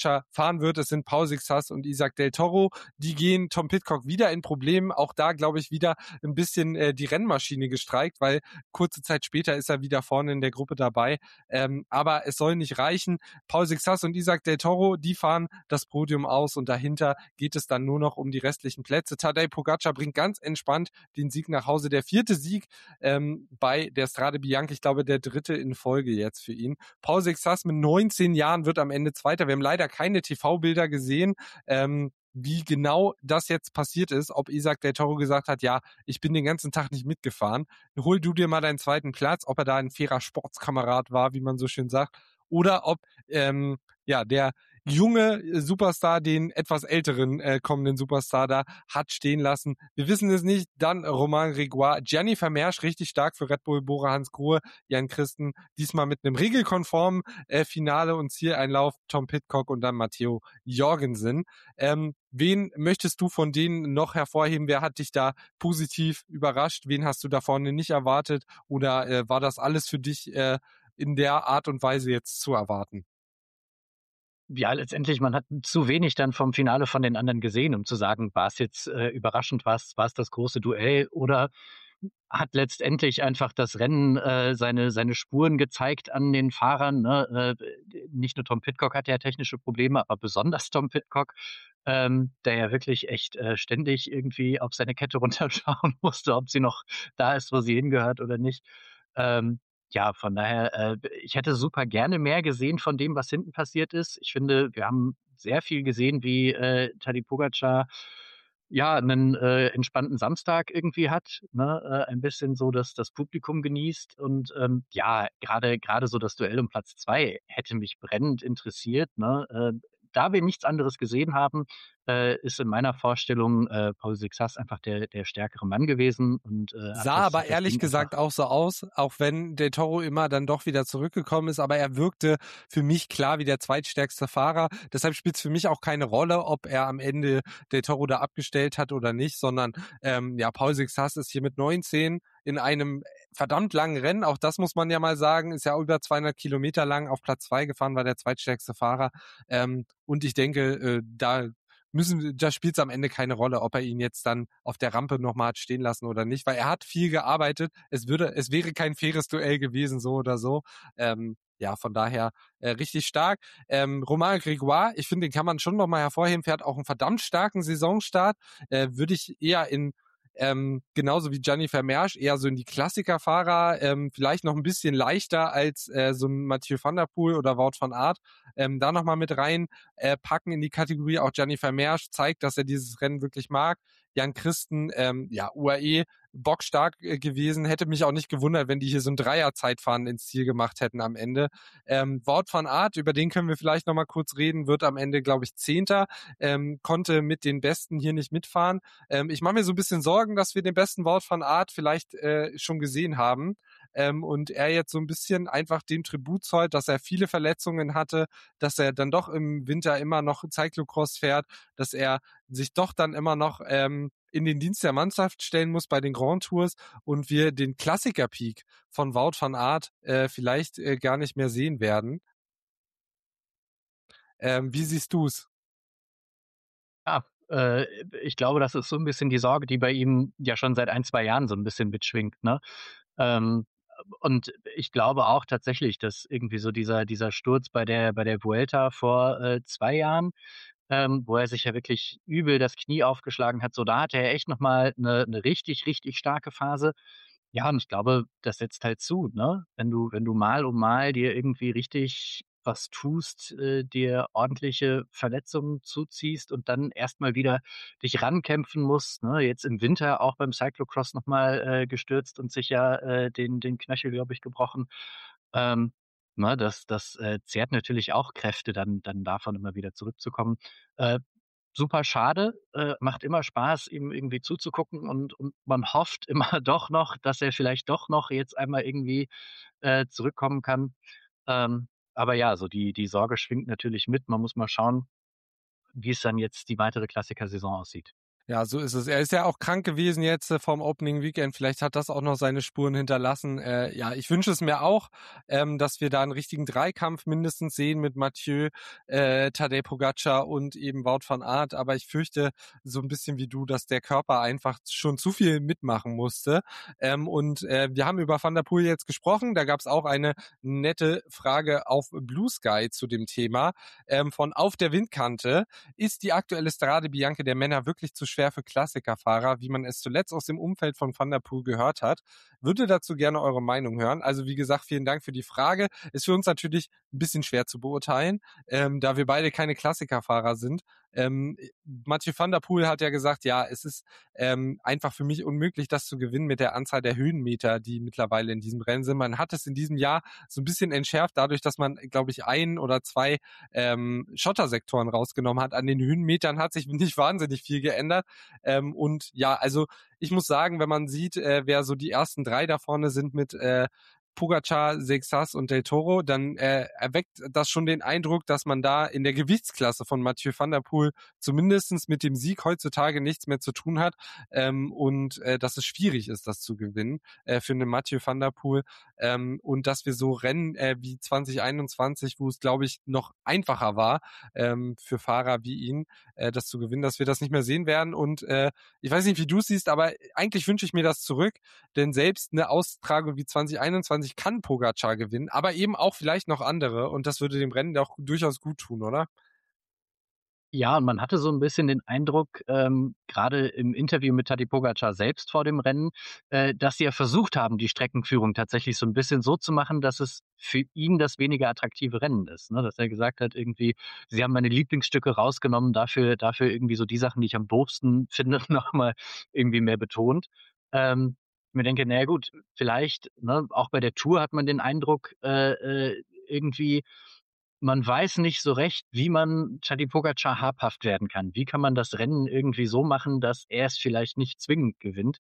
Pogacar fahren wird. Es sind Pau Sixas und Isaac Del Toro. Die gehen Tom Pidcock wieder in Problemen. Auch da, glaube ich, wieder ein bisschen äh, die Rennmaschine gestreikt, weil kurze Zeit später ist er wieder vorne in der Gruppe dabei. Ähm, aber es soll nicht reichen. Pau Sixas und Isaac Del Toro, die fahren das Podium aus und dahinter geht es dann nur noch um die restlichen Plätze. Tadej Pogacar bringt ganz entspannt den Sieg nach Hause. Der vierte Sieg ähm, bei der Strade Bianca. Ich glaube, der dritte in Folge jetzt für ihn. Pau Sixas mit neunzehn Jahren wird am Ende Zweiter. Wir haben leider keine T V-Bilder gesehen, ähm, wie genau das jetzt passiert ist, ob Isaac Del Toro gesagt hat, ja, ich bin den ganzen Tag nicht mitgefahren. Hol du dir mal deinen zweiten Platz, ob er da ein fairer Sportskamerad war, wie man so schön sagt, oder ob ähm, ja der junge Superstar den etwas älteren äh, kommenden Superstar da hat stehen lassen. Wir wissen es nicht. Dann Romain Grégoire, Gianni Vermeersch, richtig stark für Red Bull, Bora Hansgrohe, Jan Christen, diesmal mit einem regelkonformen äh, Finale und Zieleinlauf, Tom Pidcock und dann Matteo Jorgensen. Ähm, wen möchtest du von denen noch hervorheben? Wer hat dich da positiv überrascht? Wen hast du da vorne nicht erwartet? Oder äh, war das alles für dich äh, in der Art und Weise jetzt zu erwarten? Ja, letztendlich, man hat zu wenig dann vom Finale von den anderen gesehen, um zu sagen, war es jetzt äh, überraschend, war es war es das große Duell oder hat letztendlich einfach das Rennen äh, seine seine Spuren gezeigt an den Fahrern. Ne? Äh, nicht nur Tom Pidcock hatte ja technische Probleme, aber besonders Tom Pidcock, ähm, der ja wirklich echt äh, ständig irgendwie auf seine Kette runterschauen musste, ob sie noch da ist, wo sie hingehört oder nicht. Ähm, ja, von daher, äh, ich hätte super gerne mehr gesehen von dem, was hinten passiert ist. Ich finde, wir haben sehr viel gesehen, wie äh, Tadej Pogacar ja einen äh, entspannten Samstag irgendwie hat, ne? Äh, ein bisschen so, dass das Publikum genießt und ähm, ja, gerade gerade so das Duell um Platz zwei hätte mich brennend interessiert, ne? Äh, da wir nichts anderes gesehen haben, äh, ist in meiner Vorstellung äh, Paul Sixas einfach der der stärkere Mann gewesen und äh, hat Sah das, aber hat das ehrlich Ding gesagt einfach. auch so aus, auch wenn Del Toro immer dann doch wieder zurückgekommen ist, aber er wirkte für mich klar wie der zweitstärkste Fahrer. Deshalb spielt es für mich auch keine Rolle, ob er am Ende Del Toro da abgestellt hat oder nicht, sondern ähm, ja, Paul Sixas ist hier mit neunzehn in einem verdammt langen Rennen, auch das muss man ja mal sagen, ist ja über zweihundert Kilometer lang auf Platz zwei gefahren, war der zweitstärkste Fahrer. Ähm, und ich denke, äh, da müssen, da spielt es am Ende keine Rolle, ob er ihn jetzt dann auf der Rampe nochmal hat stehen lassen oder nicht, weil er hat viel gearbeitet. Es würde, es wäre kein faires Duell gewesen, so oder so. Ähm, ja, von daher äh, richtig stark. Ähm, Romain Grégoire, ich finde, den kann man schon nochmal hervorheben, fährt auch einen verdammt starken Saisonstart. Äh, würde ich eher in ähm, genauso wie Gianni Vermeersch, eher so in die Klassikerfahrer, ähm, vielleicht noch ein bisschen leichter als äh, so ein Mathieu van der Poel oder Wout van Aert, ähm, da nochmal mit rein äh, packen in die Kategorie. Auch Gianni Vermeersch zeigt, dass er dieses Rennen wirklich mag. Jan Christen, ähm, ja, U A E, bockstark äh, gewesen. Hätte mich auch nicht gewundert, wenn die hier so ein Dreier-Zeitfahren ins Ziel gemacht hätten am Ende. Ähm, Wout van Aert, über den können wir vielleicht nochmal kurz reden, wird am Ende, glaube ich, Zehnter, ähm, konnte mit den Besten hier nicht mitfahren. Ähm, ich mache mir so ein bisschen Sorgen, dass wir den besten Wout van Aert vielleicht äh, schon gesehen haben. Ähm, und er jetzt so ein bisschen einfach dem Tribut zollt, dass er viele Verletzungen hatte, dass er dann doch im Winter immer noch Cyclocross fährt, dass er sich doch dann immer noch ähm, in den Dienst der Mannschaft stellen muss bei den Grand Tours und wir den Klassiker-Peak von Wout van Aert äh, vielleicht äh, gar nicht mehr sehen werden. Ähm, wie siehst du's? Ja, äh, ich glaube, das ist so ein bisschen die Sorge, die bei ihm ja schon seit ein zwei Jahren so ein bisschen mitschwingt, ne? Ähm, und ich glaube auch tatsächlich, dass irgendwie so dieser dieser Sturz bei der bei der Vuelta vor äh, zwei Jahren, ähm, wo er sich ja wirklich übel das Knie aufgeschlagen hat, so da hatte er echt noch mal 'ne 'ne richtig, richtig starke Phase. Ja, und ich glaube, das setzt halt zu, ne? Wenn du wenn du Mal um Mal dir irgendwie richtig was tust, äh, dir ordentliche Verletzungen zuziehst und dann erst mal wieder dich rankämpfen musst, ne? Jetzt im Winter auch beim Cyclocross noch mal äh, gestürzt und sich ja äh, den den Knöchel, glaube ich, gebrochen. Ähm, ne, das das äh, zehrt natürlich auch Kräfte, dann dann davon immer wieder zurückzukommen. Äh, Super schade, äh, macht immer Spaß, ihm irgendwie zuzugucken und und man hofft immer doch noch, dass er vielleicht doch noch jetzt einmal irgendwie äh, zurückkommen kann. Ähm, aber ja, so die die Sorge schwingt natürlich mit. Man muss mal schauen, wie es dann jetzt die weitere Klassikersaison aussieht. Ja, so ist es. Er ist ja auch krank gewesen jetzt äh, vom Opening Weekend. Vielleicht hat das auch noch seine Spuren hinterlassen. Äh, ja, ich wünsche es mir auch, ähm, dass wir da einen richtigen Dreikampf mindestens sehen mit Mathieu, äh, Tadej Pogacar und eben Wout van Aert. Aber ich fürchte so ein bisschen wie du, dass der Körper einfach schon zu viel mitmachen musste. Ähm, und äh, wir haben über Van der Poel jetzt gesprochen. Da gab es auch eine nette Frage auf Blue Sky zu dem Thema ähm, von Auf der Windkante. Ist die aktuelle Strade Bianche der Männer wirklich zu schwer für Klassikerfahrer, wie man es zuletzt aus dem Umfeld von Van der Poel gehört hat? Würde dazu gerne eure Meinung hören. Also wie gesagt, vielen Dank für die Frage. Ist für uns natürlich ein bisschen schwer zu beurteilen, ähm, da wir beide keine Klassikerfahrer sind. Ähm, Mathieu van der Poel hat ja gesagt, ja, es ist ähm, einfach für mich unmöglich, das zu gewinnen mit der Anzahl der Höhenmeter, die mittlerweile in diesem Rennen sind. Man hat es in diesem Jahr so ein bisschen entschärft, dadurch, dass man, glaube ich, ein oder zwei ähm, Schottersektoren rausgenommen hat. An den Höhenmetern hat sich nicht wahnsinnig viel geändert. Ähm, und ja, also ich muss sagen, wenn man sieht, äh, wer so die ersten drei da vorne sind mit äh, Pogacar, Seixas und Del Toro, dann äh, erweckt das schon den Eindruck, dass man da in der Gewichtsklasse von Mathieu van der Poel zumindest mit dem Sieg heutzutage nichts mehr zu tun hat ähm, und äh, dass es schwierig ist, das zu gewinnen äh, für einen Mathieu van der Poel ähm, und dass wir so Rennen äh, wie zwanzig einundzwanzig, wo es, glaube ich, noch einfacher war ähm, für Fahrer wie ihn, äh, das zu gewinnen, dass wir das nicht mehr sehen werden und äh, ich weiß nicht, wie du es siehst, aber eigentlich wünsche ich mir das zurück, denn selbst eine Austragung wie zwanzig einundzwanzig kann Pogacar gewinnen, aber eben auch vielleicht noch andere und das würde dem Rennen auch durchaus gut tun, oder? Ja, und man hatte so ein bisschen den Eindruck, ähm, grade im Interview mit Tadej Pogacar selbst vor dem Rennen, äh, dass sie ja versucht haben, die Streckenführung tatsächlich so ein bisschen so zu machen, dass es für ihn das weniger attraktive Rennen ist, ne? Dass er gesagt hat irgendwie: „Sie haben meine Lieblingsstücke rausgenommen, dafür dafür irgendwie so die Sachen, die ich am doofsten finde, noch mal irgendwie mehr betont.“ Ähm, ich mir denke, na ja gut, vielleicht, ne, auch bei der Tour hat man den Eindruck, äh, äh, irgendwie man weiß nicht so recht, wie man Tadej Pogacar habhaft werden kann. Wie kann man das Rennen irgendwie so machen, dass er es vielleicht nicht zwingend gewinnt?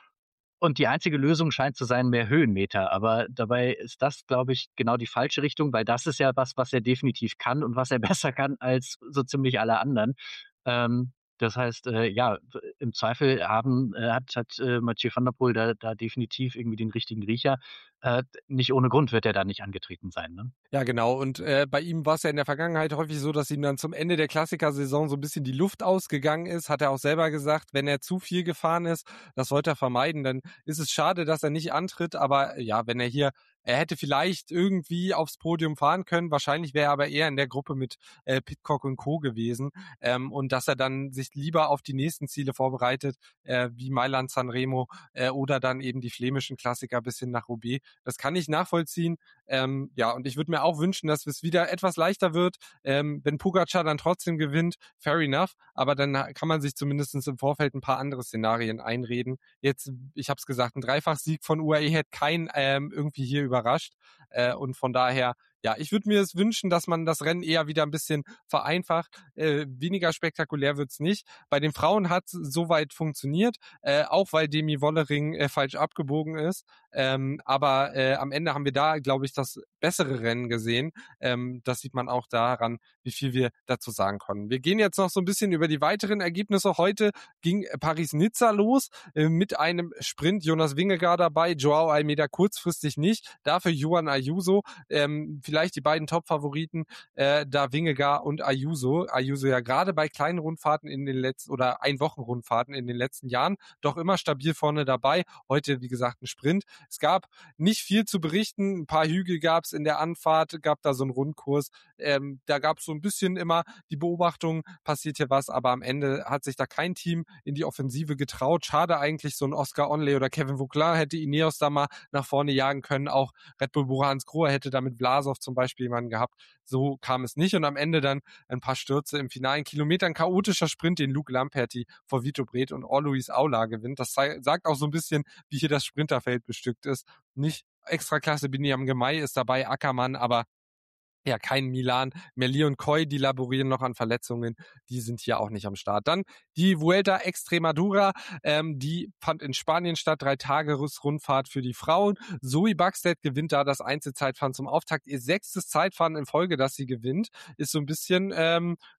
Und die einzige Lösung scheint zu sein, mehr Höhenmeter. Aber dabei ist das, glaube ich, genau die falsche Richtung, weil das ist ja was, was er definitiv kann und was er besser kann als so ziemlich alle anderen. Ähm, das heißt, äh, ja, im Zweifel haben, äh, hat, hat äh, Mathieu van der Poel da, da definitiv irgendwie den richtigen Riecher. Äh, nicht ohne Grund wird er da nicht angetreten sein. Ne? Ja, genau. Und äh, bei ihm war es ja in der Vergangenheit häufig so, dass ihm dann zum Ende der Klassikersaison so ein bisschen die Luft ausgegangen ist. Hat er auch selber gesagt, wenn er zu viel gefahren ist, das wollte er vermeiden. Dann ist es schade, dass er nicht antritt. Aber ja, wenn er hier, er hätte vielleicht irgendwie aufs Podium fahren können. Wahrscheinlich wäre er aber eher in der Gruppe mit äh, Pidcock und Co. gewesen. Ähm, und dass er dann sich lieber auf die nächsten Ziele vorbereitet, äh, wie Mailand, Sanremo äh, oder dann eben die flämischen Klassiker bis hin nach Roubaix. Das kann ich nachvollziehen. Ähm, ja, und ich würde mir auch wünschen, dass es wieder etwas leichter wird. Ähm, wenn Pogacar dann trotzdem gewinnt, fair enough, aber dann kann man sich zumindest im Vorfeld ein paar andere Szenarien einreden. Jetzt, ich habe es gesagt, ein Dreifachsieg von U A E hätte keinen ähm, irgendwie hier überrascht äh, und von daher, ja, ich würde mir es wünschen, dass man das Rennen eher wieder ein bisschen vereinfacht. Äh, weniger spektakulär wird's nicht. Bei den Frauen hat es soweit funktioniert, äh, auch weil Demi Wollering äh, falsch abgebogen ist. Ähm, aber äh, am Ende haben wir da, glaube ich, das bessere Rennen gesehen. Ähm, das sieht man auch daran, wie viel wir dazu sagen können. Wir gehen jetzt noch so ein bisschen über die weiteren Ergebnisse. Heute ging Paris-Nizza los äh, mit einem Sprint. Jonas Vingegaard dabei, Joao Almeida kurzfristig nicht. Dafür Juan Ayuso. Ähm, vielleicht die beiden Top-Favoriten, äh, da Vingegaard und Ayuso. Ayuso ja gerade bei kleinen Rundfahrten in den letzten oder Ein-Wochen-Rundfahrten in den letzten Jahren doch immer stabil vorne dabei. Heute, wie gesagt, ein Sprint. Es gab nicht viel zu berichten. Ein paar Hügel gab es in der Anfahrt, gab da so einen Rundkurs. Ähm, da gab es so ein bisschen immer die Beobachtung, passiert hier was, aber am Ende hat sich da kein Team in die Offensive getraut. Schade eigentlich, so ein Oscar Onley oder Kevin Vauclain hätte Ineos da mal nach vorne jagen können. Auch Red Bull Bora Grohe hätte da mit Vlasov zum Beispiel jemanden gehabt. So kam es nicht und am Ende dann ein paar Stürze im finalen Kilometer. Ein chaotischer Sprint, den Luke Lamperti vor Vito Bret und Orluis Aula gewinnt. Das sagt auch so ein bisschen, wie hier das Sprinterfeld bestückt ist. Nicht Extraklasse, Biniam Gemay ist dabei, Ackermann, aber ja, kein Milan. Merlier und Coy, die laborieren noch an Verletzungen. Die sind hier auch nicht am Start. Dann die Vuelta Extremadura. Ähm, die fand in Spanien statt. Drei Tage Rundfahrt für die Frauen. Zoe Buxted gewinnt da das Einzelzeitfahren zum Auftakt. Ihr sechstes Zeitfahren in Folge, das sie gewinnt. Ist so ein bisschen, ähm,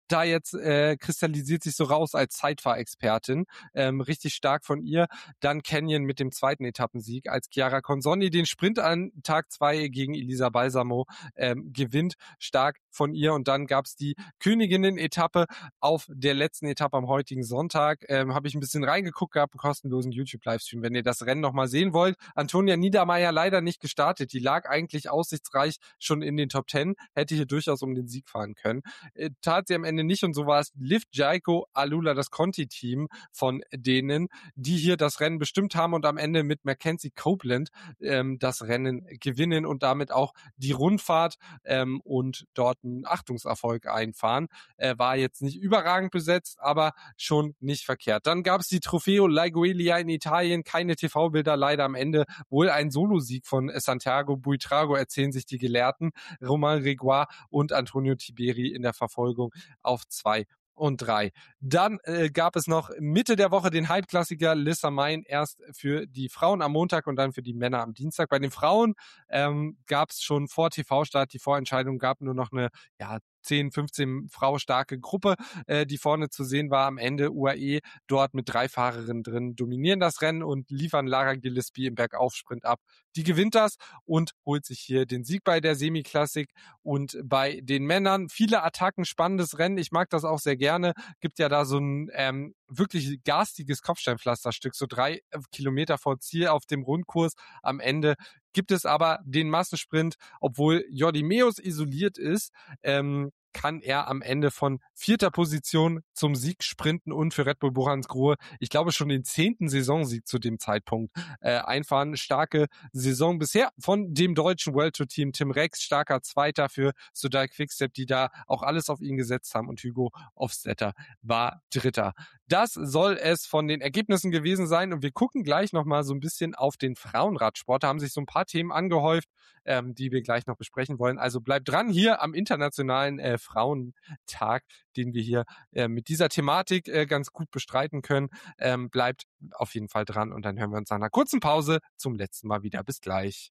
da jetzt äh, kristallisiert sich so raus als Zeitfahrexpertin. Ähm, richtig stark von ihr. Dann Canyon mit dem zweiten Etappensieg, als Chiara Consonni den Sprint an Tag zwei gegen Elisa Balsamo ähm, gewinnt. Stark von ihr. Und dann gab's die Königinnen-Etappe auf der letzten Etappe am heutigen Sonntag. Ähm, Habe ich ein bisschen reingeguckt gehabt, einen kostenlosen YouTube-Livestream, wenn ihr das Rennen nochmal sehen wollt. Antonia Niedermeier leider nicht gestartet. Die lag eigentlich aussichtsreich schon in den Top Ten, hätte hier durchaus um den Sieg fahren können. Äh, tat sie am Ende nicht und so war es Liv Jaiko Alula, das Conti-Team von denen, die hier das Rennen bestimmt haben und am Ende mit Mackenzie Copeland ähm, das Rennen gewinnen und damit auch die Rundfahrt ähm, und dort einen Achtungserfolg einfahren. Äh, war jetzt nicht überragend besetzt, aber schon nicht verkehrt. Dann gab es die Trofeo Laigueglia in Italien, keine T V-Bilder leider am Ende, wohl ein Solosieg von Santiago Buitrago, erzählen sich die Gelehrten, Romain Grégoire und Antonio Tiberi in der Verfolgung auf zwei und drei. Dann äh, gab es noch Mitte der Woche den Halbklassiker Lissa Main, erst für die Frauen am Montag und dann für die Männer am Dienstag. Bei den Frauen ähm, gab es schon vor T V-Start die Vorentscheidung, gab nur noch eine ja zehn, fünfzehn Frau starke Gruppe, äh, die vorne zu sehen war. Am Ende U A E dort mit drei Fahrerinnen drin, dominieren das Rennen und liefern Lara Gillespie im Bergaufsprint ab. Die gewinnt das und holt sich hier den Sieg bei der Semi-Klassik. Und bei den Männern viele Attacken, spannendes Rennen. Ich mag das auch sehr gerne. Gibt ja da so ein ähm, wirklich garstiges Kopfsteinpflasterstück, so drei Kilometer vor Ziel auf dem Rundkurs. Am Ende gibt es aber den Massensprint, obwohl Jordi Meus isoliert ist, ähm, kann er am Ende von vierter Position zum Sieg sprinten und für Red Bull Boransgrohe, ich glaube schon den zehnten Saisonsieg zu dem Zeitpunkt äh, einfahren. Starke Saison bisher von dem deutschen World Tour Team. Tim Rex, starker Zweiter für Soudal Quickstep, die da auch alles auf ihn gesetzt haben, und Hugo Hofstetter war Dritter. Das soll es von den Ergebnissen gewesen sein und wir gucken gleich nochmal so ein bisschen auf den Frauenradsport. Da haben sich so ein paar Themen angehäuft, ähm, die wir gleich noch besprechen wollen. Also bleibt dran hier am internationalen äh, Frauentag, den wir hier äh, mit dieser Thematik äh, ganz gut bestreiten können. Ähm, bleibt auf jeden Fall dran und dann hören wir uns nach einer kurzen Pause zum letzten Mal wieder. Bis gleich.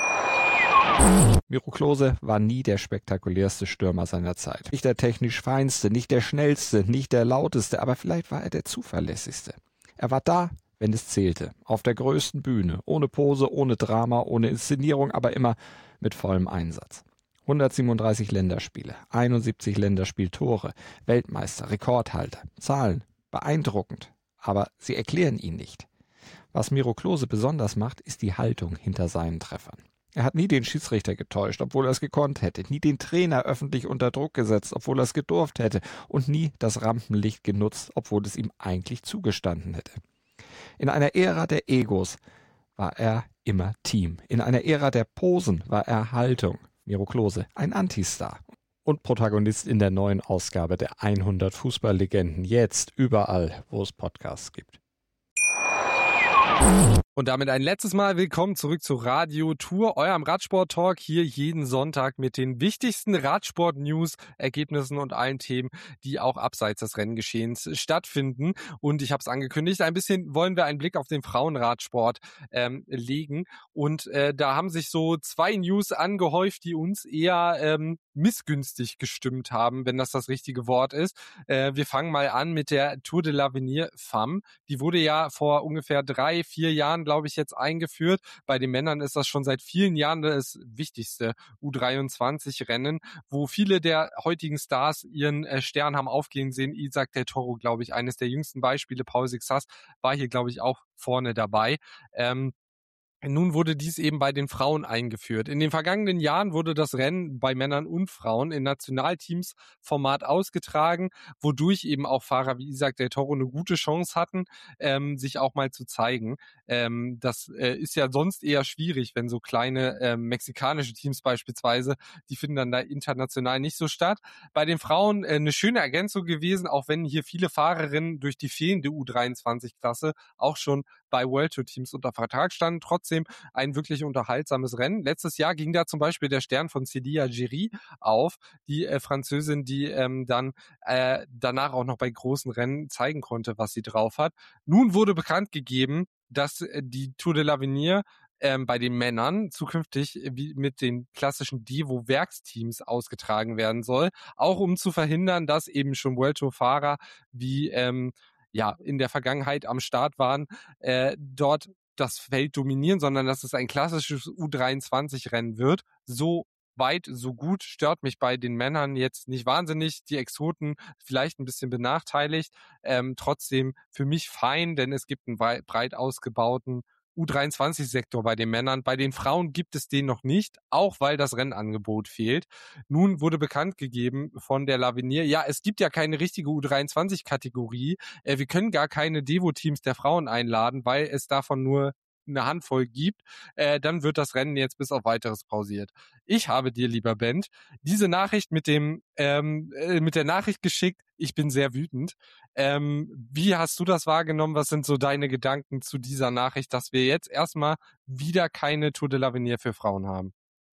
Miro Klose war nie der spektakulärste Stürmer seiner Zeit. Nicht der technisch feinste, nicht der schnellste, nicht der lauteste, aber vielleicht war er der zuverlässigste. Er war da, wenn es zählte, auf der größten Bühne, ohne Pose, ohne Drama, ohne Inszenierung, aber immer mit vollem Einsatz. hundertsiebenunddreißig Länderspiele, einundsiebzig Länderspieltore, Weltmeister, Rekordhalter. Zahlen, beeindruckend, aber sie erklären ihn nicht. Was Miro Klose besonders macht, ist die Haltung hinter seinen Treffern. Er hat nie den Schiedsrichter getäuscht, obwohl er es gekonnt hätte, nie den Trainer öffentlich unter Druck gesetzt, obwohl er es gedurft hätte, und nie das Rampenlicht genutzt, obwohl es ihm eigentlich zugestanden hätte. In einer Ära der Egos war er immer Team. In einer Ära der Posen war er Haltung. Miro Klose, ein Antistar und Protagonist in der neuen Ausgabe der hundert Fußballlegenden. Jetzt überall, wo es Podcasts gibt. Und damit ein letztes Mal willkommen zurück zu Radio Tour, eurem Radsport-Talk hier jeden Sonntag mit den wichtigsten Radsport-News, Ergebnissen und allen Themen, die auch abseits des Renngeschehens stattfinden. Und ich habe es angekündigt, ein bisschen wollen wir einen Blick auf den Frauenradsport ähm, legen. Und äh, da haben sich so zwei News angehäuft, die uns eher ähm, missgünstig gestimmt haben, wenn das das richtige Wort ist. Äh, wir fangen mal an mit der Tour de l'Avenir Femme. Die wurde ja vor ungefähr drei, vier Jahren, glaube ich, jetzt eingeführt. Bei den Männern ist das schon seit vielen Jahren das wichtigste U dreiundzwanzig Rennen, wo viele der heutigen Stars ihren äh, Stern haben aufgehen sehen. Isaac del Toro, glaube ich, eines der jüngsten Beispiele. Paul Sixas war hier, glaube ich, auch vorne dabei. Ähm, Nun wurde dies eben bei den Frauen eingeführt. In den vergangenen Jahren wurde das Rennen bei Männern und Frauen in Nationalteams-Format ausgetragen, wodurch eben auch Fahrer wie Isaac del Toro eine gute Chance hatten, ähm, sich auch mal zu zeigen. Ähm, das äh, ist ja sonst eher schwierig, wenn so kleine äh, mexikanische Teams beispielsweise, die finden dann da international nicht so statt. Bei den Frauen äh, eine schöne Ergänzung gewesen, auch wenn hier viele Fahrerinnen durch die fehlende U dreiundzwanzig-Klasse auch schon bei World Tour Teams unter Vertrag standen. Trotzdem ein wirklich unterhaltsames Rennen. Letztes Jahr ging da zum Beispiel der Stern von Célia Géry auf, die äh, Französin, die ähm, dann äh, danach auch noch bei großen Rennen zeigen konnte, was sie drauf hat. Nun wurde bekannt gegeben, dass äh, die Tour de l'Avenir ähm, bei den Männern zukünftig wie mit den klassischen Devo-Werksteams ausgetragen werden soll, auch um zu verhindern, dass eben schon World Tour-Fahrer wie ähm, ja in der Vergangenheit am Start waren, äh, dort das Feld dominieren, sondern dass es ein klassisches U dreiundzwanzig-Rennen wird. So weit, so gut, stört mich bei den Männern jetzt nicht wahnsinnig. Die Exoten vielleicht ein bisschen benachteiligt. Ähm, trotzdem für mich fein, denn es gibt einen weit, breit ausgebauten U dreiundzwanzig-Sektor bei den Männern. Bei den Frauen gibt es den noch nicht, auch weil das Rennangebot fehlt. Nun wurde bekannt gegeben von der Lavinier, ja, es gibt ja keine richtige U dreiundzwanzig-Kategorie. Äh, wir können gar keine Devo-Teams der Frauen einladen, weil es davon nur eine Handvoll gibt, äh, dann wird das Rennen jetzt bis auf Weiteres pausiert. Ich habe dir, lieber Bent, diese Nachricht mit dem ähm, äh, mit der Nachricht geschickt. Ich bin sehr wütend. Ähm, wie hast du das wahrgenommen? Was sind so deine Gedanken zu dieser Nachricht, dass wir jetzt erstmal wieder keine Tour de l'Avenir für Frauen haben?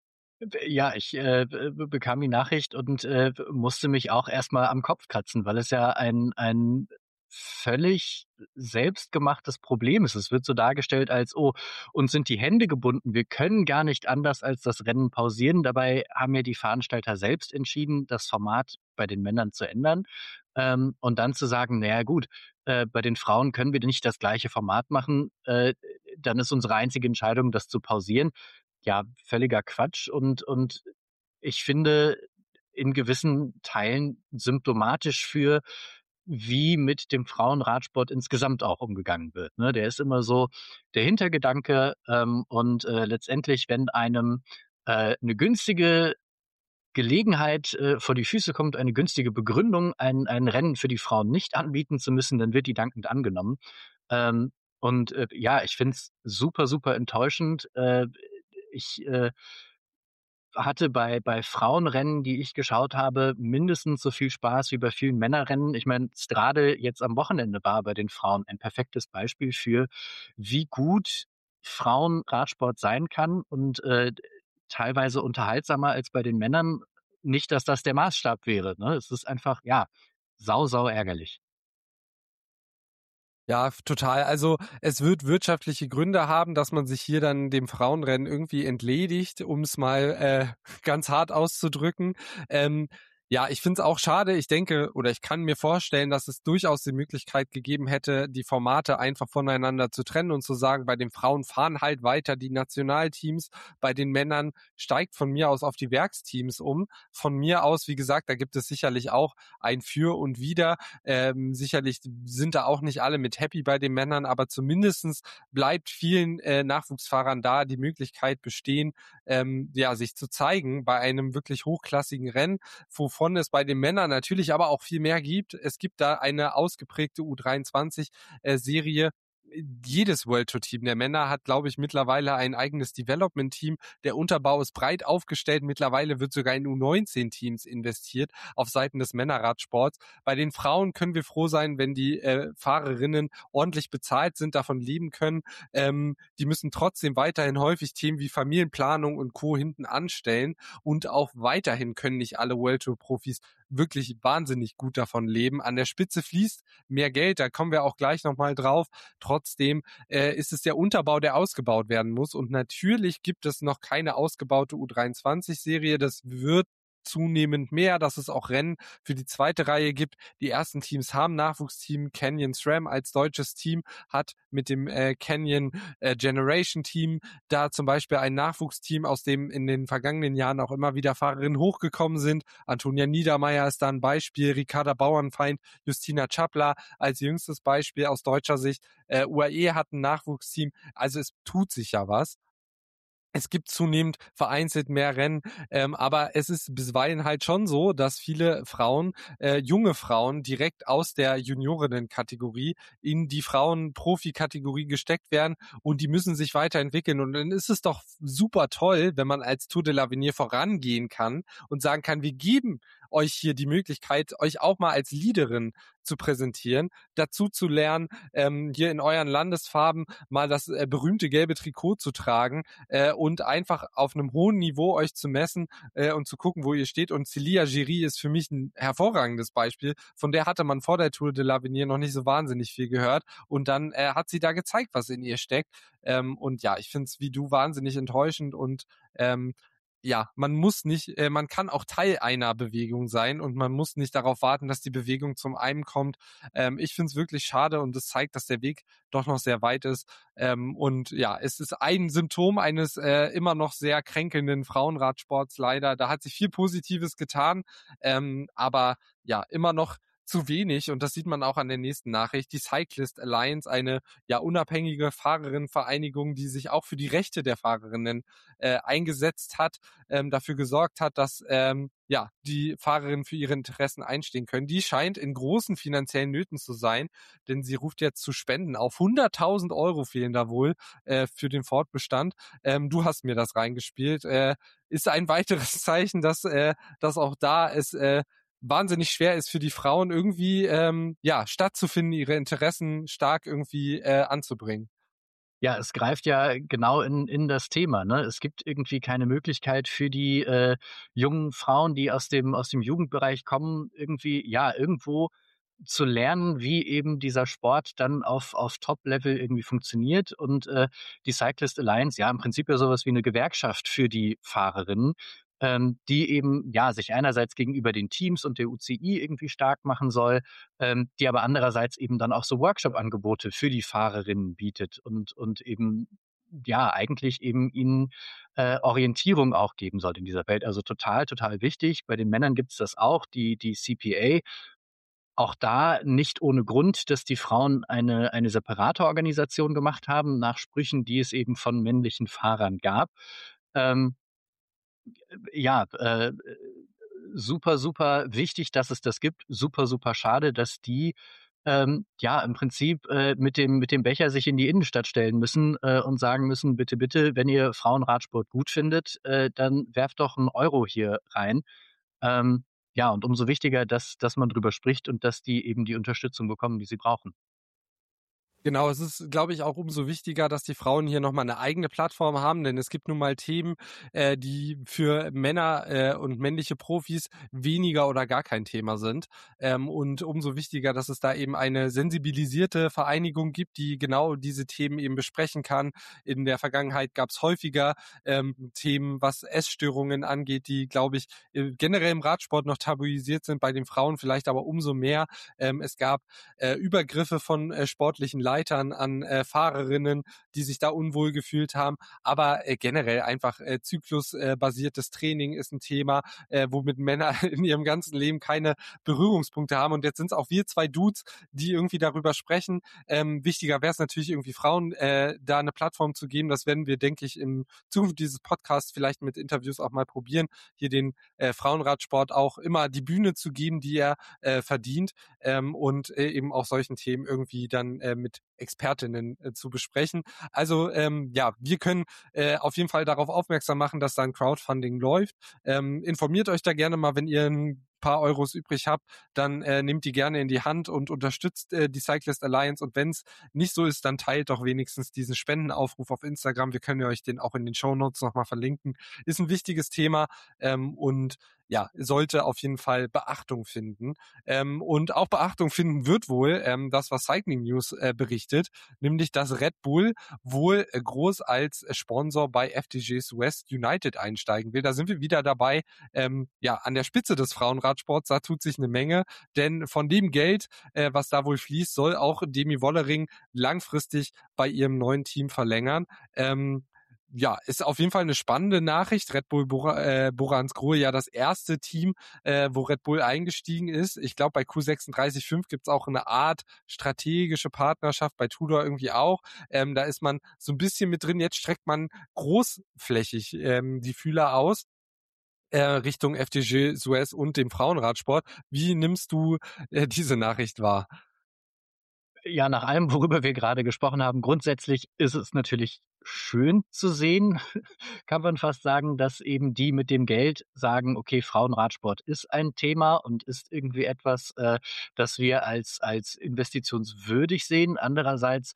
Ja, ich äh, bekam die Nachricht und äh, musste mich auch erstmal am Kopf kratzen, weil es ja ein ein völlig selbstgemachtes Problem ist. Es wird so dargestellt als, oh, uns sind die Hände gebunden, wir können gar nicht anders als das Rennen pausieren. Dabei haben ja die Veranstalter selbst entschieden, das Format bei den Männern zu ändern. Ähm, und dann zu sagen, naja gut, äh, bei den Frauen können wir nicht das gleiche Format machen, äh, dann ist unsere einzige Entscheidung, das zu pausieren. Ja, völliger Quatsch und und ich finde in gewissen Teilen symptomatisch für, wie mit dem Frauenradsport insgesamt auch umgegangen wird, ne? Der ist immer so der Hintergedanke, ähm, und, äh, letztendlich, wenn einem, äh, 'ne günstige Gelegenheit, äh, vor die Füße kommt, eine günstige Begründung, ein ein Rennen für die Frauen nicht anbieten zu müssen, dann wird die dankend angenommen. Ähm, und, äh, ja, ich finde es super, super enttäuschend. Äh, ich, äh hatte bei bei Frauenrennen, die ich geschaut habe, mindestens so viel Spaß wie bei vielen Männerrennen. Ich meine, Strade jetzt am Wochenende war bei den Frauen ein perfektes Beispiel für, wie gut Frauenradsport sein kann und, äh, teilweise unterhaltsamer als bei den Männern. Nicht, dass das der Maßstab wäre, ne? Es ist einfach, ja, sau, sau ärgerlich. Ja, f- total. Also es wird wirtschaftliche Gründe haben, dass man sich hier dann dem Frauenrennen irgendwie entledigt, um es mal äh, ganz hart auszudrücken. Ähm, ja, ich finde es auch schade. Ich denke oder ich kann mir vorstellen, dass es durchaus die Möglichkeit gegeben hätte, die Formate einfach voneinander zu trennen und zu sagen, bei den Frauen fahren halt weiter die Nationalteams, bei den Männern steigt von mir aus auf die Werksteams um. Von mir aus, wie gesagt, da gibt es sicherlich auch ein Für und Wider. Ähm, sicherlich sind da auch nicht alle mit happy bei den Männern, aber zumindestens bleibt vielen äh, Nachwuchsfahrern da die Möglichkeit bestehen, ähm, ja, sich zu zeigen bei einem wirklich hochklassigen Rennen, wovon es bei den Männern natürlich aber auch viel mehr gibt. Es gibt da eine ausgeprägte U dreiundzwanzig-Serie. Jedes World Tour Team der Männer hat, glaube ich, mittlerweile ein eigenes Development Team. Der Unterbau ist breit aufgestellt. Mittlerweile wird sogar in U neunzehn Teams investiert auf Seiten des Männerradsports. Bei den Frauen können wir froh sein, wenn die äh, Fahrerinnen ordentlich bezahlt sind, davon leben können. Ähm, die müssen trotzdem weiterhin häufig Themen wie Familienplanung und Co. hinten anstellen und auch weiterhin können nicht alle World Tour Profis wirklich wahnsinnig gut davon leben. An der Spitze fließt mehr Geld, da kommen wir auch gleich nochmal drauf. Trotzdem äh, ist es der Unterbau, der ausgebaut werden muss. Und natürlich gibt es noch keine ausgebaute U dreiundzwanzig-Serie. Das wird zunehmend mehr, dass es auch Rennen für die zweite Reihe gibt. Die ersten Teams haben Nachwuchsteam. Canyon SRAM als deutsches Team hat mit dem äh, Canyon äh, Generation Team da zum Beispiel ein Nachwuchsteam, aus dem in den vergangenen Jahren auch immer wieder Fahrerinnen hochgekommen sind. Antonia Niedermeyer ist da ein Beispiel, Ricarda Bauernfeind, Justina Chapla als jüngstes Beispiel aus deutscher Sicht. Äh, U A E hat ein Nachwuchsteam. Also es tut sich ja was. Es gibt zunehmend vereinzelt mehr Rennen, ähm, aber es ist bisweilen halt schon so, dass viele Frauen, äh, junge Frauen, direkt aus der Juniorinnen-Kategorie in die Frauen-Profi-Kategorie gesteckt werden und die müssen sich weiterentwickeln. Und dann ist es doch super toll, wenn man als Tour de l'Avenir vorangehen kann und sagen kann, wir geben euch hier die Möglichkeit, euch auch mal als Leaderin zu präsentieren, dazu zu lernen, ähm, hier in euren Landesfarben mal das äh, berühmte gelbe Trikot zu tragen äh, und einfach auf einem hohen Niveau euch zu messen äh, und zu gucken, wo ihr steht. Und Celia Giry ist für mich ein hervorragendes Beispiel. Von der hatte man vor der Tour de l'Avenir noch nicht so wahnsinnig viel gehört. Und dann äh, hat sie da gezeigt, was in ihr steckt. Ähm, und ja, ich finde es wie du wahnsinnig enttäuschend und ähm, ja, man muss nicht, äh, man kann auch Teil einer Bewegung sein und man muss nicht darauf warten, dass die Bewegung zum einen kommt. Ähm, ich finde es wirklich schade und es zeigt, dass der Weg doch noch sehr weit ist. Ähm, und ja, es ist ein Symptom eines äh, immer noch sehr kränkelnden Frauenradsports leider. Da hat sich viel Positives getan, ähm, aber ja, immer noch zu wenig, und das sieht man auch an der nächsten Nachricht. Die Cyclist Alliance, eine ja unabhängige Fahrerinnenvereinigung, die sich auch für die Rechte der Fahrerinnen äh, eingesetzt hat, ähm, dafür gesorgt hat, dass ähm, ja die Fahrerinnen für ihre Interessen einstehen können. Die scheint in großen finanziellen Nöten zu sein, denn sie ruft jetzt zu Spenden auf. hunderttausend Euro fehlen da wohl äh, für den Fortbestand. Ähm, du hast mir das reingespielt. Äh, ist ein weiteres Zeichen, dass, äh, dass auch da es äh, wahnsinnig schwer ist für die Frauen irgendwie ähm, ja stattzufinden, ihre Interessen stark irgendwie äh, anzubringen. Ja, es greift ja genau in in das Thema, ne? Es gibt irgendwie keine Möglichkeit für die äh, jungen Frauen, die aus dem aus dem Jugendbereich kommen, irgendwie ja irgendwo zu lernen, wie eben dieser Sport dann auf auf Top-Level irgendwie funktioniert. Und äh, die Cyclist Alliance, ja im Prinzip ja sowas wie eine Gewerkschaft für die Fahrerinnen, ähm, die eben ja sich einerseits gegenüber den Teams und der U C I irgendwie stark machen soll, ähm, die aber andererseits eben dann auch so Workshop-Angebote für die Fahrerinnen bietet und und eben ja eigentlich eben ihnen äh, Orientierung auch geben soll in dieser Welt. Also total, total wichtig. Bei den Männern gibt's das auch, die die C P A. Auch da nicht ohne Grund, dass die Frauen eine eine separate Organisation gemacht haben, nach Sprüchen, die es eben von männlichen Fahrern gab. Ähm, ja, äh, super, super wichtig, dass es das gibt. Super, super schade, dass die ähm, ja im Prinzip äh, mit dem mit dem Becher sich in die Innenstadt stellen müssen äh, und sagen müssen: Bitte, bitte, wenn ihr Frauenradsport gut findet, äh, dann werft doch einen Euro hier rein. Ähm, ja, und umso wichtiger, dass dass man drüber spricht und dass die eben die Unterstützung bekommen, die sie brauchen. Genau, es ist, glaube ich, auch umso wichtiger, dass die Frauen hier nochmal eine eigene Plattform haben, denn es gibt nun mal Themen, äh, die für Männer äh, und männliche Profis weniger oder gar kein Thema sind. Ähm, und umso wichtiger, dass es da eben eine sensibilisierte Vereinigung gibt, die genau diese Themen eben besprechen kann. In der Vergangenheit gab es häufiger ähm, Themen, was Essstörungen angeht, die, glaube ich, generell im Radsport noch tabuisiert sind, bei den Frauen vielleicht aber umso mehr. Ähm, es gab äh, Übergriffe von äh, sportlichen Leitern an äh, Fahrerinnen, die sich da unwohl gefühlt haben, aber äh, generell einfach äh, zyklusbasiertes äh, Training ist ein Thema, äh, womit Männer in ihrem ganzen Leben keine Berührungspunkte haben, und jetzt sind es auch wir zwei Dudes, die irgendwie darüber sprechen. Ähm, wichtiger wäre es natürlich irgendwie Frauen äh, da eine Plattform zu geben. Das werden wir, denke ich, im Zukunft dieses Podcasts vielleicht mit Interviews auch mal probieren, hier den äh, Frauenradsport auch immer die Bühne zu geben, die er äh, verdient, ähm, und äh, eben auch solchen Themen irgendwie dann äh, mit Expertinnen äh, zu besprechen. Also ähm, ja, wir können äh, auf jeden Fall darauf aufmerksam machen, dass da ein Crowdfunding läuft. Ähm, informiert euch da gerne mal, wenn ihr ein paar Euros übrig habt, dann äh, nehmt die gerne in die Hand und unterstützt äh, die Cyclist Alliance, und wenn es nicht so ist, dann teilt doch wenigstens diesen Spendenaufruf auf Instagram. Wir können ja euch den auch in den Shownotes nochmal verlinken. Ist ein wichtiges Thema ähm, und ja, sollte auf jeden Fall Beachtung finden. Ähm, und auch Beachtung finden wird wohl ähm, das, was Cycling News äh, berichtet, nämlich dass Red Bull wohl äh, groß als Sponsor bei F D Gs West United einsteigen will. Da sind wir wieder dabei, ähm, ja, an der Spitze des Frauenradsports, da tut sich eine Menge, denn von dem Geld, äh, was da wohl fließt, soll auch Demi Wollering langfristig bei ihrem neuen Team verlängern. Ähm, Ja, ist auf jeden Fall eine spannende Nachricht. Red Bull Bora, äh, Boransgrohe, ja das erste Team, äh, wo Red Bull eingestiegen ist. Ich glaube, bei Q sechsunddreißig Komma fünf gibt's auch eine Art strategische Partnerschaft, bei Tudor irgendwie auch. Ähm, da ist man so ein bisschen mit drin. Jetzt streckt man großflächig ähm, die Fühler aus äh, Richtung F D G Suez und dem Frauenradsport. Wie nimmst du äh, diese Nachricht wahr? Ja, nach allem, worüber wir gerade gesprochen haben, grundsätzlich ist es natürlich schön zu sehen, kann man fast sagen, dass eben die mit dem Geld sagen: „Okay, Frauenradsport ist ein Thema und ist irgendwie etwas, äh, das wir als als investitionswürdig sehen.“ Andererseits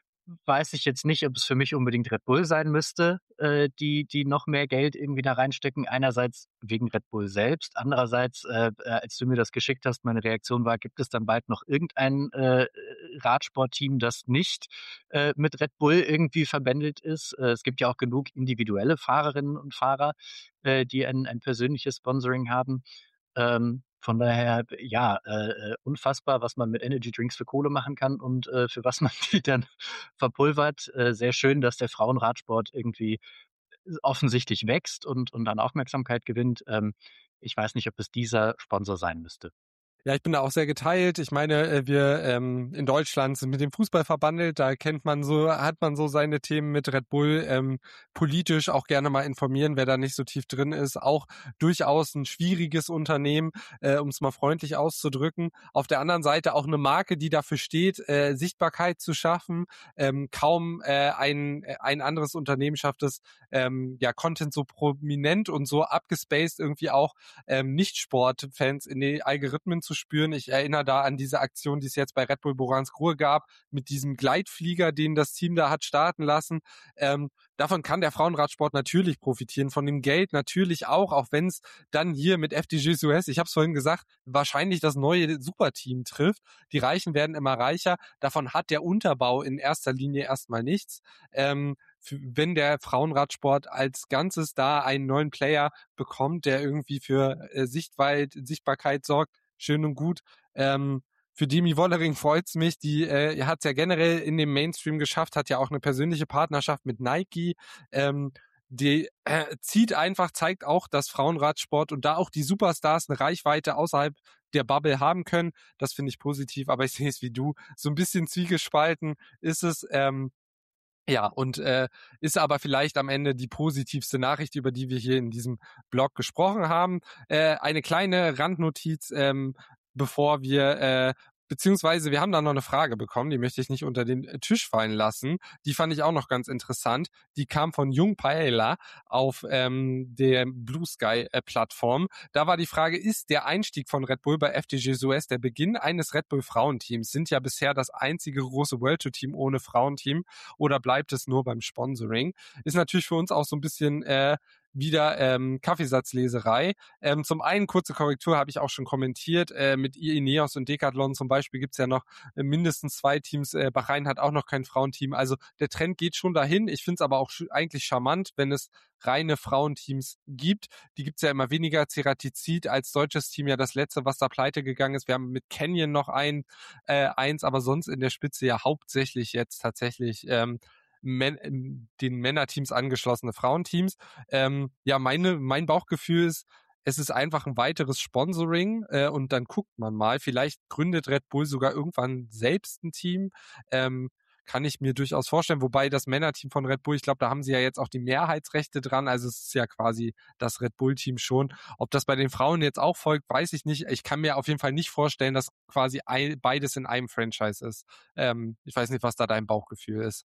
weiß ich jetzt nicht, ob es für mich unbedingt Red Bull sein müsste, äh, die die noch mehr Geld irgendwie da reinstecken. Einerseits wegen Red Bull selbst, andererseits, äh, äh, als du mir das geschickt hast, meine Reaktion war: Gibt es dann bald noch irgendein, äh, Radsportteam, das nicht, äh, mit Red Bull irgendwie verbändelt ist? Äh, es gibt ja auch genug individuelle Fahrerinnen und Fahrer, äh, die ein ein persönliches Sponsoring haben. Ähm, von daher, ja, äh, äh, unfassbar, was man mit Energy Drinks für Kohle machen kann und, äh, für was man die dann verpulvert. Äh, sehr schön, dass der Frauenradsport irgendwie offensichtlich wächst und und an Aufmerksamkeit gewinnt. Ähm, ich weiß nicht, ob es dieser Sponsor sein müsste. Ja, ich bin da auch sehr geteilt. Ich meine, äh, wir ähm, in Deutschland sind mit dem Fußball verbandelt. Da kennt man so, hat man so seine Themen mit Red Bull. Ähm, politisch auch gerne mal informieren, wer da nicht so tief drin ist. Auch durchaus ein schwieriges Unternehmen, äh, um es mal freundlich auszudrücken. Auf der anderen Seite auch eine Marke, die dafür steht, äh, Sichtbarkeit zu schaffen. Ähm, kaum äh, ein ein anderes Unternehmen schafft es, ähm, ja Content so prominent und so abgespaced irgendwie auch ähm, Nicht-Sport-Fans in die Algorithmen zu spüren. Ich erinnere da an diese Aktion, die es jetzt bei Red Bull Boransgrue gab, mit diesem Gleitflieger, den das Team da hat starten lassen. Ähm, davon kann der Frauenradsport natürlich profitieren, von dem Geld natürlich auch, auch wenn es dann hier mit F D J Suez, ich habe es vorhin gesagt, wahrscheinlich das neue Superteam trifft. Die Reichen werden immer reicher. Davon hat der Unterbau in erster Linie erstmal nichts. Ähm, wenn der Frauenradsport als Ganzes da einen neuen Player bekommt, der irgendwie für äh, Sichtweit, Sichtbarkeit sorgt, schön und gut. Ähm, für Demi Wollering freut's mich. Die äh, hat es ja generell in dem Mainstream geschafft, hat ja auch eine persönliche Partnerschaft mit Nike. Ähm, die äh, zieht einfach, zeigt auch, dass Frauenradsport und da auch die Superstars eine Reichweite außerhalb der Bubble haben können. Das finde ich positiv, aber ich sehe es wie du. So ein bisschen zwiegespalten ist es. Ähm, ja, und äh, ist aber vielleicht am Ende die positivste Nachricht, über die wir hier in diesem Blog gesprochen haben. Äh, eine kleine Randnotiz, ähm, bevor wir, äh, beziehungsweise wir haben da noch eine Frage bekommen, die möchte ich nicht unter den Tisch fallen lassen. Die fand ich auch noch ganz interessant. Die kam von Jung Paella auf ähm, der Blue Sky-Plattform. Da war die Frage, ist der Einstieg von Red Bull bei F D J Suez der Beginn eines Red Bull Frauenteams? Sind ja bisher das einzige große World Tour Team ohne Frauenteam. Oder bleibt es nur beim Sponsoring? Ist natürlich für uns auch so ein bisschen äh, wieder ähm, Kaffeesatzleserei. Ähm, zum einen, kurze Korrektur, habe ich auch schon kommentiert, äh, mit Ineos und Decathlon zum Beispiel gibt's ja noch äh, mindestens zwei Teams. Äh, Bahrain hat auch noch kein Frauenteam. Also der Trend geht schon dahin. Ich finde es aber auch sch- eigentlich charmant, wenn es reine Frauenteams gibt. Die gibt's ja immer weniger. Ceratizid als deutsches Team ja das letzte, was da pleite gegangen ist. Wir haben mit Canyon noch ein äh, eins, aber sonst in der Spitze ja hauptsächlich jetzt tatsächlich ähm, Men den Männerteams angeschlossene Frauenteams. Ähm, ja, meine, mein Bauchgefühl ist, es ist einfach ein weiteres Sponsoring äh, und dann guckt man mal. Vielleicht gründet Red Bull sogar irgendwann selbst ein Team. Ähm, kann ich mir durchaus vorstellen. Wobei das Männerteam von Red Bull, ich glaube, da haben sie ja jetzt auch die Mehrheitsrechte dran. Also es ist ja quasi das Red Bull-Team schon. Ob das bei den Frauen jetzt auch folgt, weiß ich nicht. Ich kann mir auf jeden Fall nicht vorstellen, dass quasi ein, beides in einem Franchise ist. Ähm, ich weiß nicht, was da dein Bauchgefühl ist.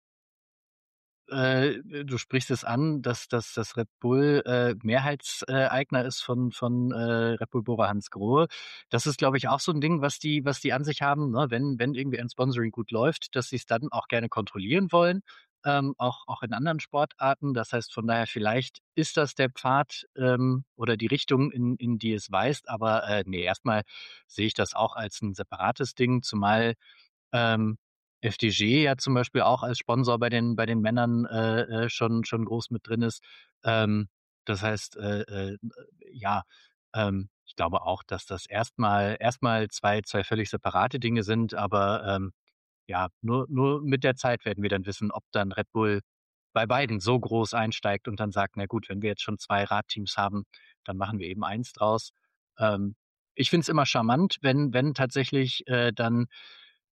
Äh, du sprichst es an, dass dass das Red Bull, äh, Mehrheitseigner ist von von, äh, Red Bull Bora Hansgrohe. Das ist, glaube ich, auch so ein Ding, was die was die an sich haben, ne? Wenn wenn irgendwie ein Sponsoring gut läuft, dass sie es dann auch gerne kontrollieren wollen, ähm, auch auch in anderen Sportarten. Das heißt, von daher vielleicht ist das der Pfad, ähm, oder die Richtung, in in die es weist, aber, äh, ne, erst sehe ich das auch als ein separates Ding, zumal ähm, F D G ja zum Beispiel auch als Sponsor bei den bei den Männern, äh, äh, schon schon groß mit drin ist. Ähm, das heißt, äh, äh, ja, ähm, ich glaube auch, dass das erstmal erstmal zwei zwei völlig separate Dinge sind, aber, ähm, ja, nur nur mit der Zeit werden wir dann wissen, ob dann Red Bull bei beiden so groß einsteigt und dann sagt: „Na gut, wenn wir jetzt schon zwei Radteams haben, dann machen wir eben eins draus.“ Ähm, ich finde es immer charmant, wenn wenn tatsächlich, äh, dann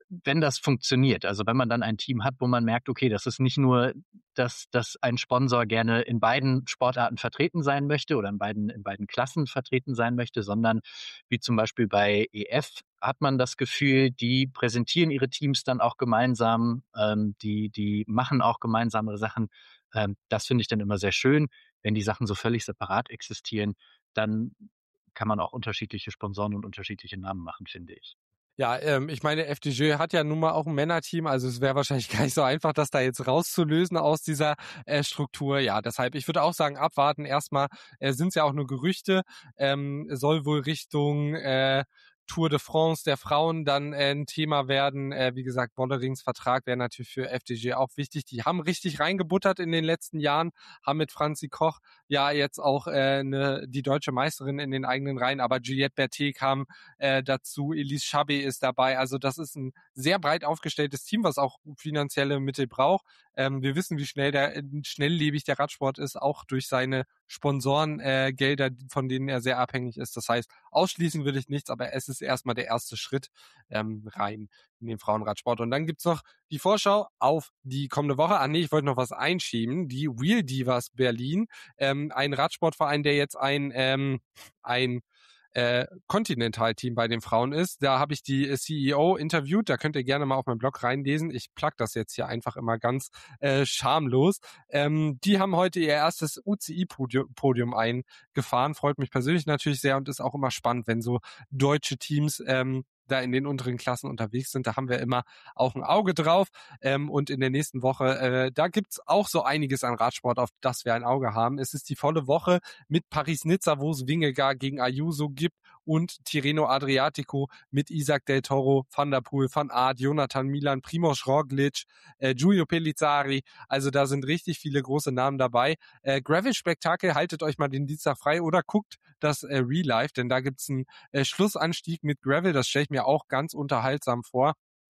wenn das funktioniert, also wenn man dann ein Team hat, wo man merkt, okay, das ist nicht nur, dass, dass ein Sponsor gerne in beiden Sportarten vertreten sein möchte oder in beiden, in beiden Klassen vertreten sein möchte, sondern wie zum Beispiel bei E F hat man das Gefühl, die präsentieren ihre Teams dann auch gemeinsam, ähm, die, die machen auch gemeinsame Sachen. Ähm, das finde ich dann immer sehr schön. Wenn die Sachen so völlig separat existieren, dann kann man auch unterschiedliche Sponsoren und unterschiedliche Namen machen, finde ich. Ja, ähm, ich meine, F D J hat ja nun mal auch ein Männerteam, also es wäre wahrscheinlich gar nicht so einfach, das da jetzt rauszulösen aus dieser äh, Struktur. Ja, deshalb, ich würde auch sagen, abwarten. Erstmal äh, sind es ja auch nur Gerüchte, ähm, soll wohl Richtung äh, Tour de France der Frauen dann äh, ein Thema werden. Äh, wie gesagt, Bollerings Vertrag wäre natürlich für F D J auch wichtig. Die haben richtig reingebuttert in den letzten Jahren, haben mit Franzi Koch ja jetzt auch äh, ne, die deutsche Meisterin in den eigenen Reihen, aber Juliette Berthet kam äh, dazu, Elise Chabet ist dabei. Also das ist ein sehr breit aufgestelltes Team, was auch finanzielle Mittel braucht. Ähm, wir wissen, wie schnell der, schnelllebig der Radsport ist, auch durch seine Sponsorengelder, äh, von denen er sehr abhängig ist. Das heißt, ausschließen würde ich nichts, aber es ist erstmal der erste Schritt ähm, rein in den Frauenradsport. Und dann gibt's noch die Vorschau auf die kommende Woche. Ah nee, ich wollte noch was einschieben. Die Wheel Divas Berlin, ähm, ein Radsportverein, der jetzt ein ähm, ein Äh, Continental-Team bei den Frauen ist. Da habe ich die C E O interviewt. Da könnt ihr gerne mal auf meinen Blog reinlesen. Ich plug das jetzt hier einfach immer ganz äh, schamlos. Ähm, die haben heute ihr erstes U C I-Podium eingefahren. Freut mich persönlich natürlich sehr und ist auch immer spannend, wenn so deutsche Teams ähm, da in den unteren Klassen unterwegs sind. Da haben wir immer auch ein Auge drauf. Ähm, und in der nächsten Woche, äh, da gibt's auch so einiges an Radsport, auf das wir ein Auge haben. Es ist die volle Woche mit Paris-Nizza, wo es Vingegaard gegen Ayuso gibt und Tirreno Adriatico mit Isaac Del Toro, Van der Poel, Van Aert, Jonathan Milan, Primož Roglič, äh, Giulio Pellizzari. Also da sind richtig viele große Namen dabei. Äh, Gravel-Spektakel, haltet euch mal den Dienstag frei oder guckt das äh, Real Life, denn da gibt's einen äh, Schlussanstieg mit Gravel. Das stelle ich mir auch ganz unterhaltsam vor.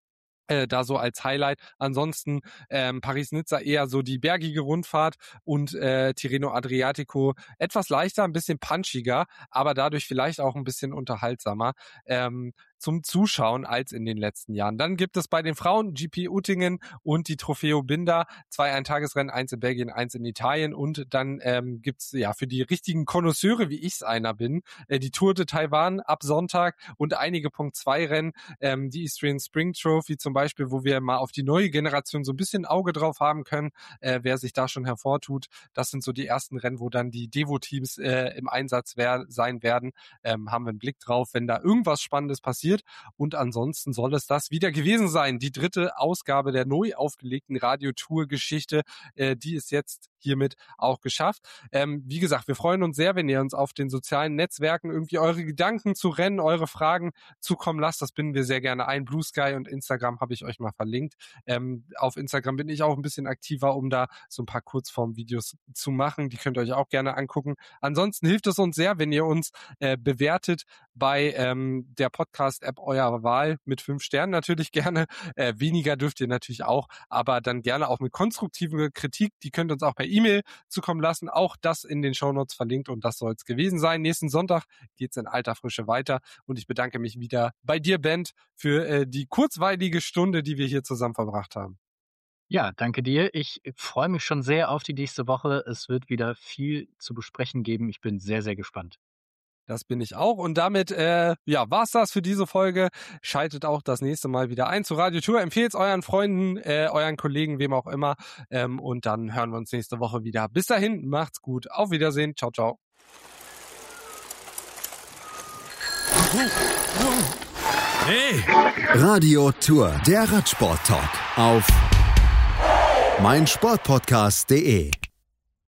Äh, da so als Highlight. Ansonsten ähm, Paris-Nizza eher so die bergige Rundfahrt und äh, Tirreno Adriatico etwas leichter, ein bisschen punchiger, aber dadurch vielleicht auch ein bisschen unterhaltsamer ähm, zum Zuschauen als in den letzten Jahren. Dann gibt es bei den Frauen G P Uttingen und die Trofeo Binda, zwei Eintagesrennen, eins in Belgien, eins in Italien und dann ähm, gibt's ja für die richtigen Connoisseure, wie ich's einer bin, äh, die Tour de Taiwan ab Sonntag und einige Punkt zwei Rennen, ähm, die Istrian Spring Trophy zum Beispiel, wo wir mal auf die neue Generation so ein bisschen Auge drauf haben können, äh, wer sich da schon hervortut. Das sind so die ersten Rennen, wo dann die Devo-Teams äh, im Einsatz wer- sein werden. Ähm, haben wir einen Blick drauf, wenn da irgendwas Spannendes passiert. Und ansonsten soll es das wieder gewesen sein. Die dritte Ausgabe der neu aufgelegten Radiotour-Geschichte, äh, die ist jetzt hiermit auch geschafft. Ähm, wie gesagt, wir freuen uns sehr, wenn ihr uns auf den sozialen Netzwerken irgendwie eure Gedanken zu Rennen, eure Fragen zukommen lasst. Das binden wir sehr gerne ein. Blue Sky und Instagram habe ich euch mal verlinkt. Ähm, auf Instagram bin ich auch ein bisschen aktiver, um da so ein paar Kurzform-Videos zu machen. Die könnt ihr euch auch gerne angucken. Ansonsten hilft es uns sehr, wenn ihr uns äh, bewertet bei ähm, der Podcast-App eurer Wahl mit fünf Sternen natürlich gerne. Äh, weniger dürft ihr natürlich auch, aber dann gerne auch mit konstruktiver Kritik. Die könnt ihr uns auch per E-Mail zukommen lassen. Auch das in den Shownotes verlinkt und das soll es gewesen sein. Nächsten Sonntag geht's in alter Frische weiter und ich bedanke mich wieder bei dir, Bent, für äh, die kurzweilige Stunde, die wir hier zusammen verbracht haben. Ja, danke dir. Ich freue mich schon sehr auf die nächste Woche. Es wird wieder viel zu besprechen geben. Ich bin sehr, sehr gespannt. Das bin ich auch. Und damit äh, ja, war's das für diese Folge. Schaltet auch das nächste Mal wieder ein zu Radio Tour. Empfehlt euren Freunden, äh, euren Kollegen, wem auch immer. Ähm, und dann hören wir uns nächste Woche wieder. Bis dahin, macht's gut. Auf Wiedersehen. Ciao, ciao. Hey! Radio Tour, der Radsport-Talk auf meinsportpodcast punkt de.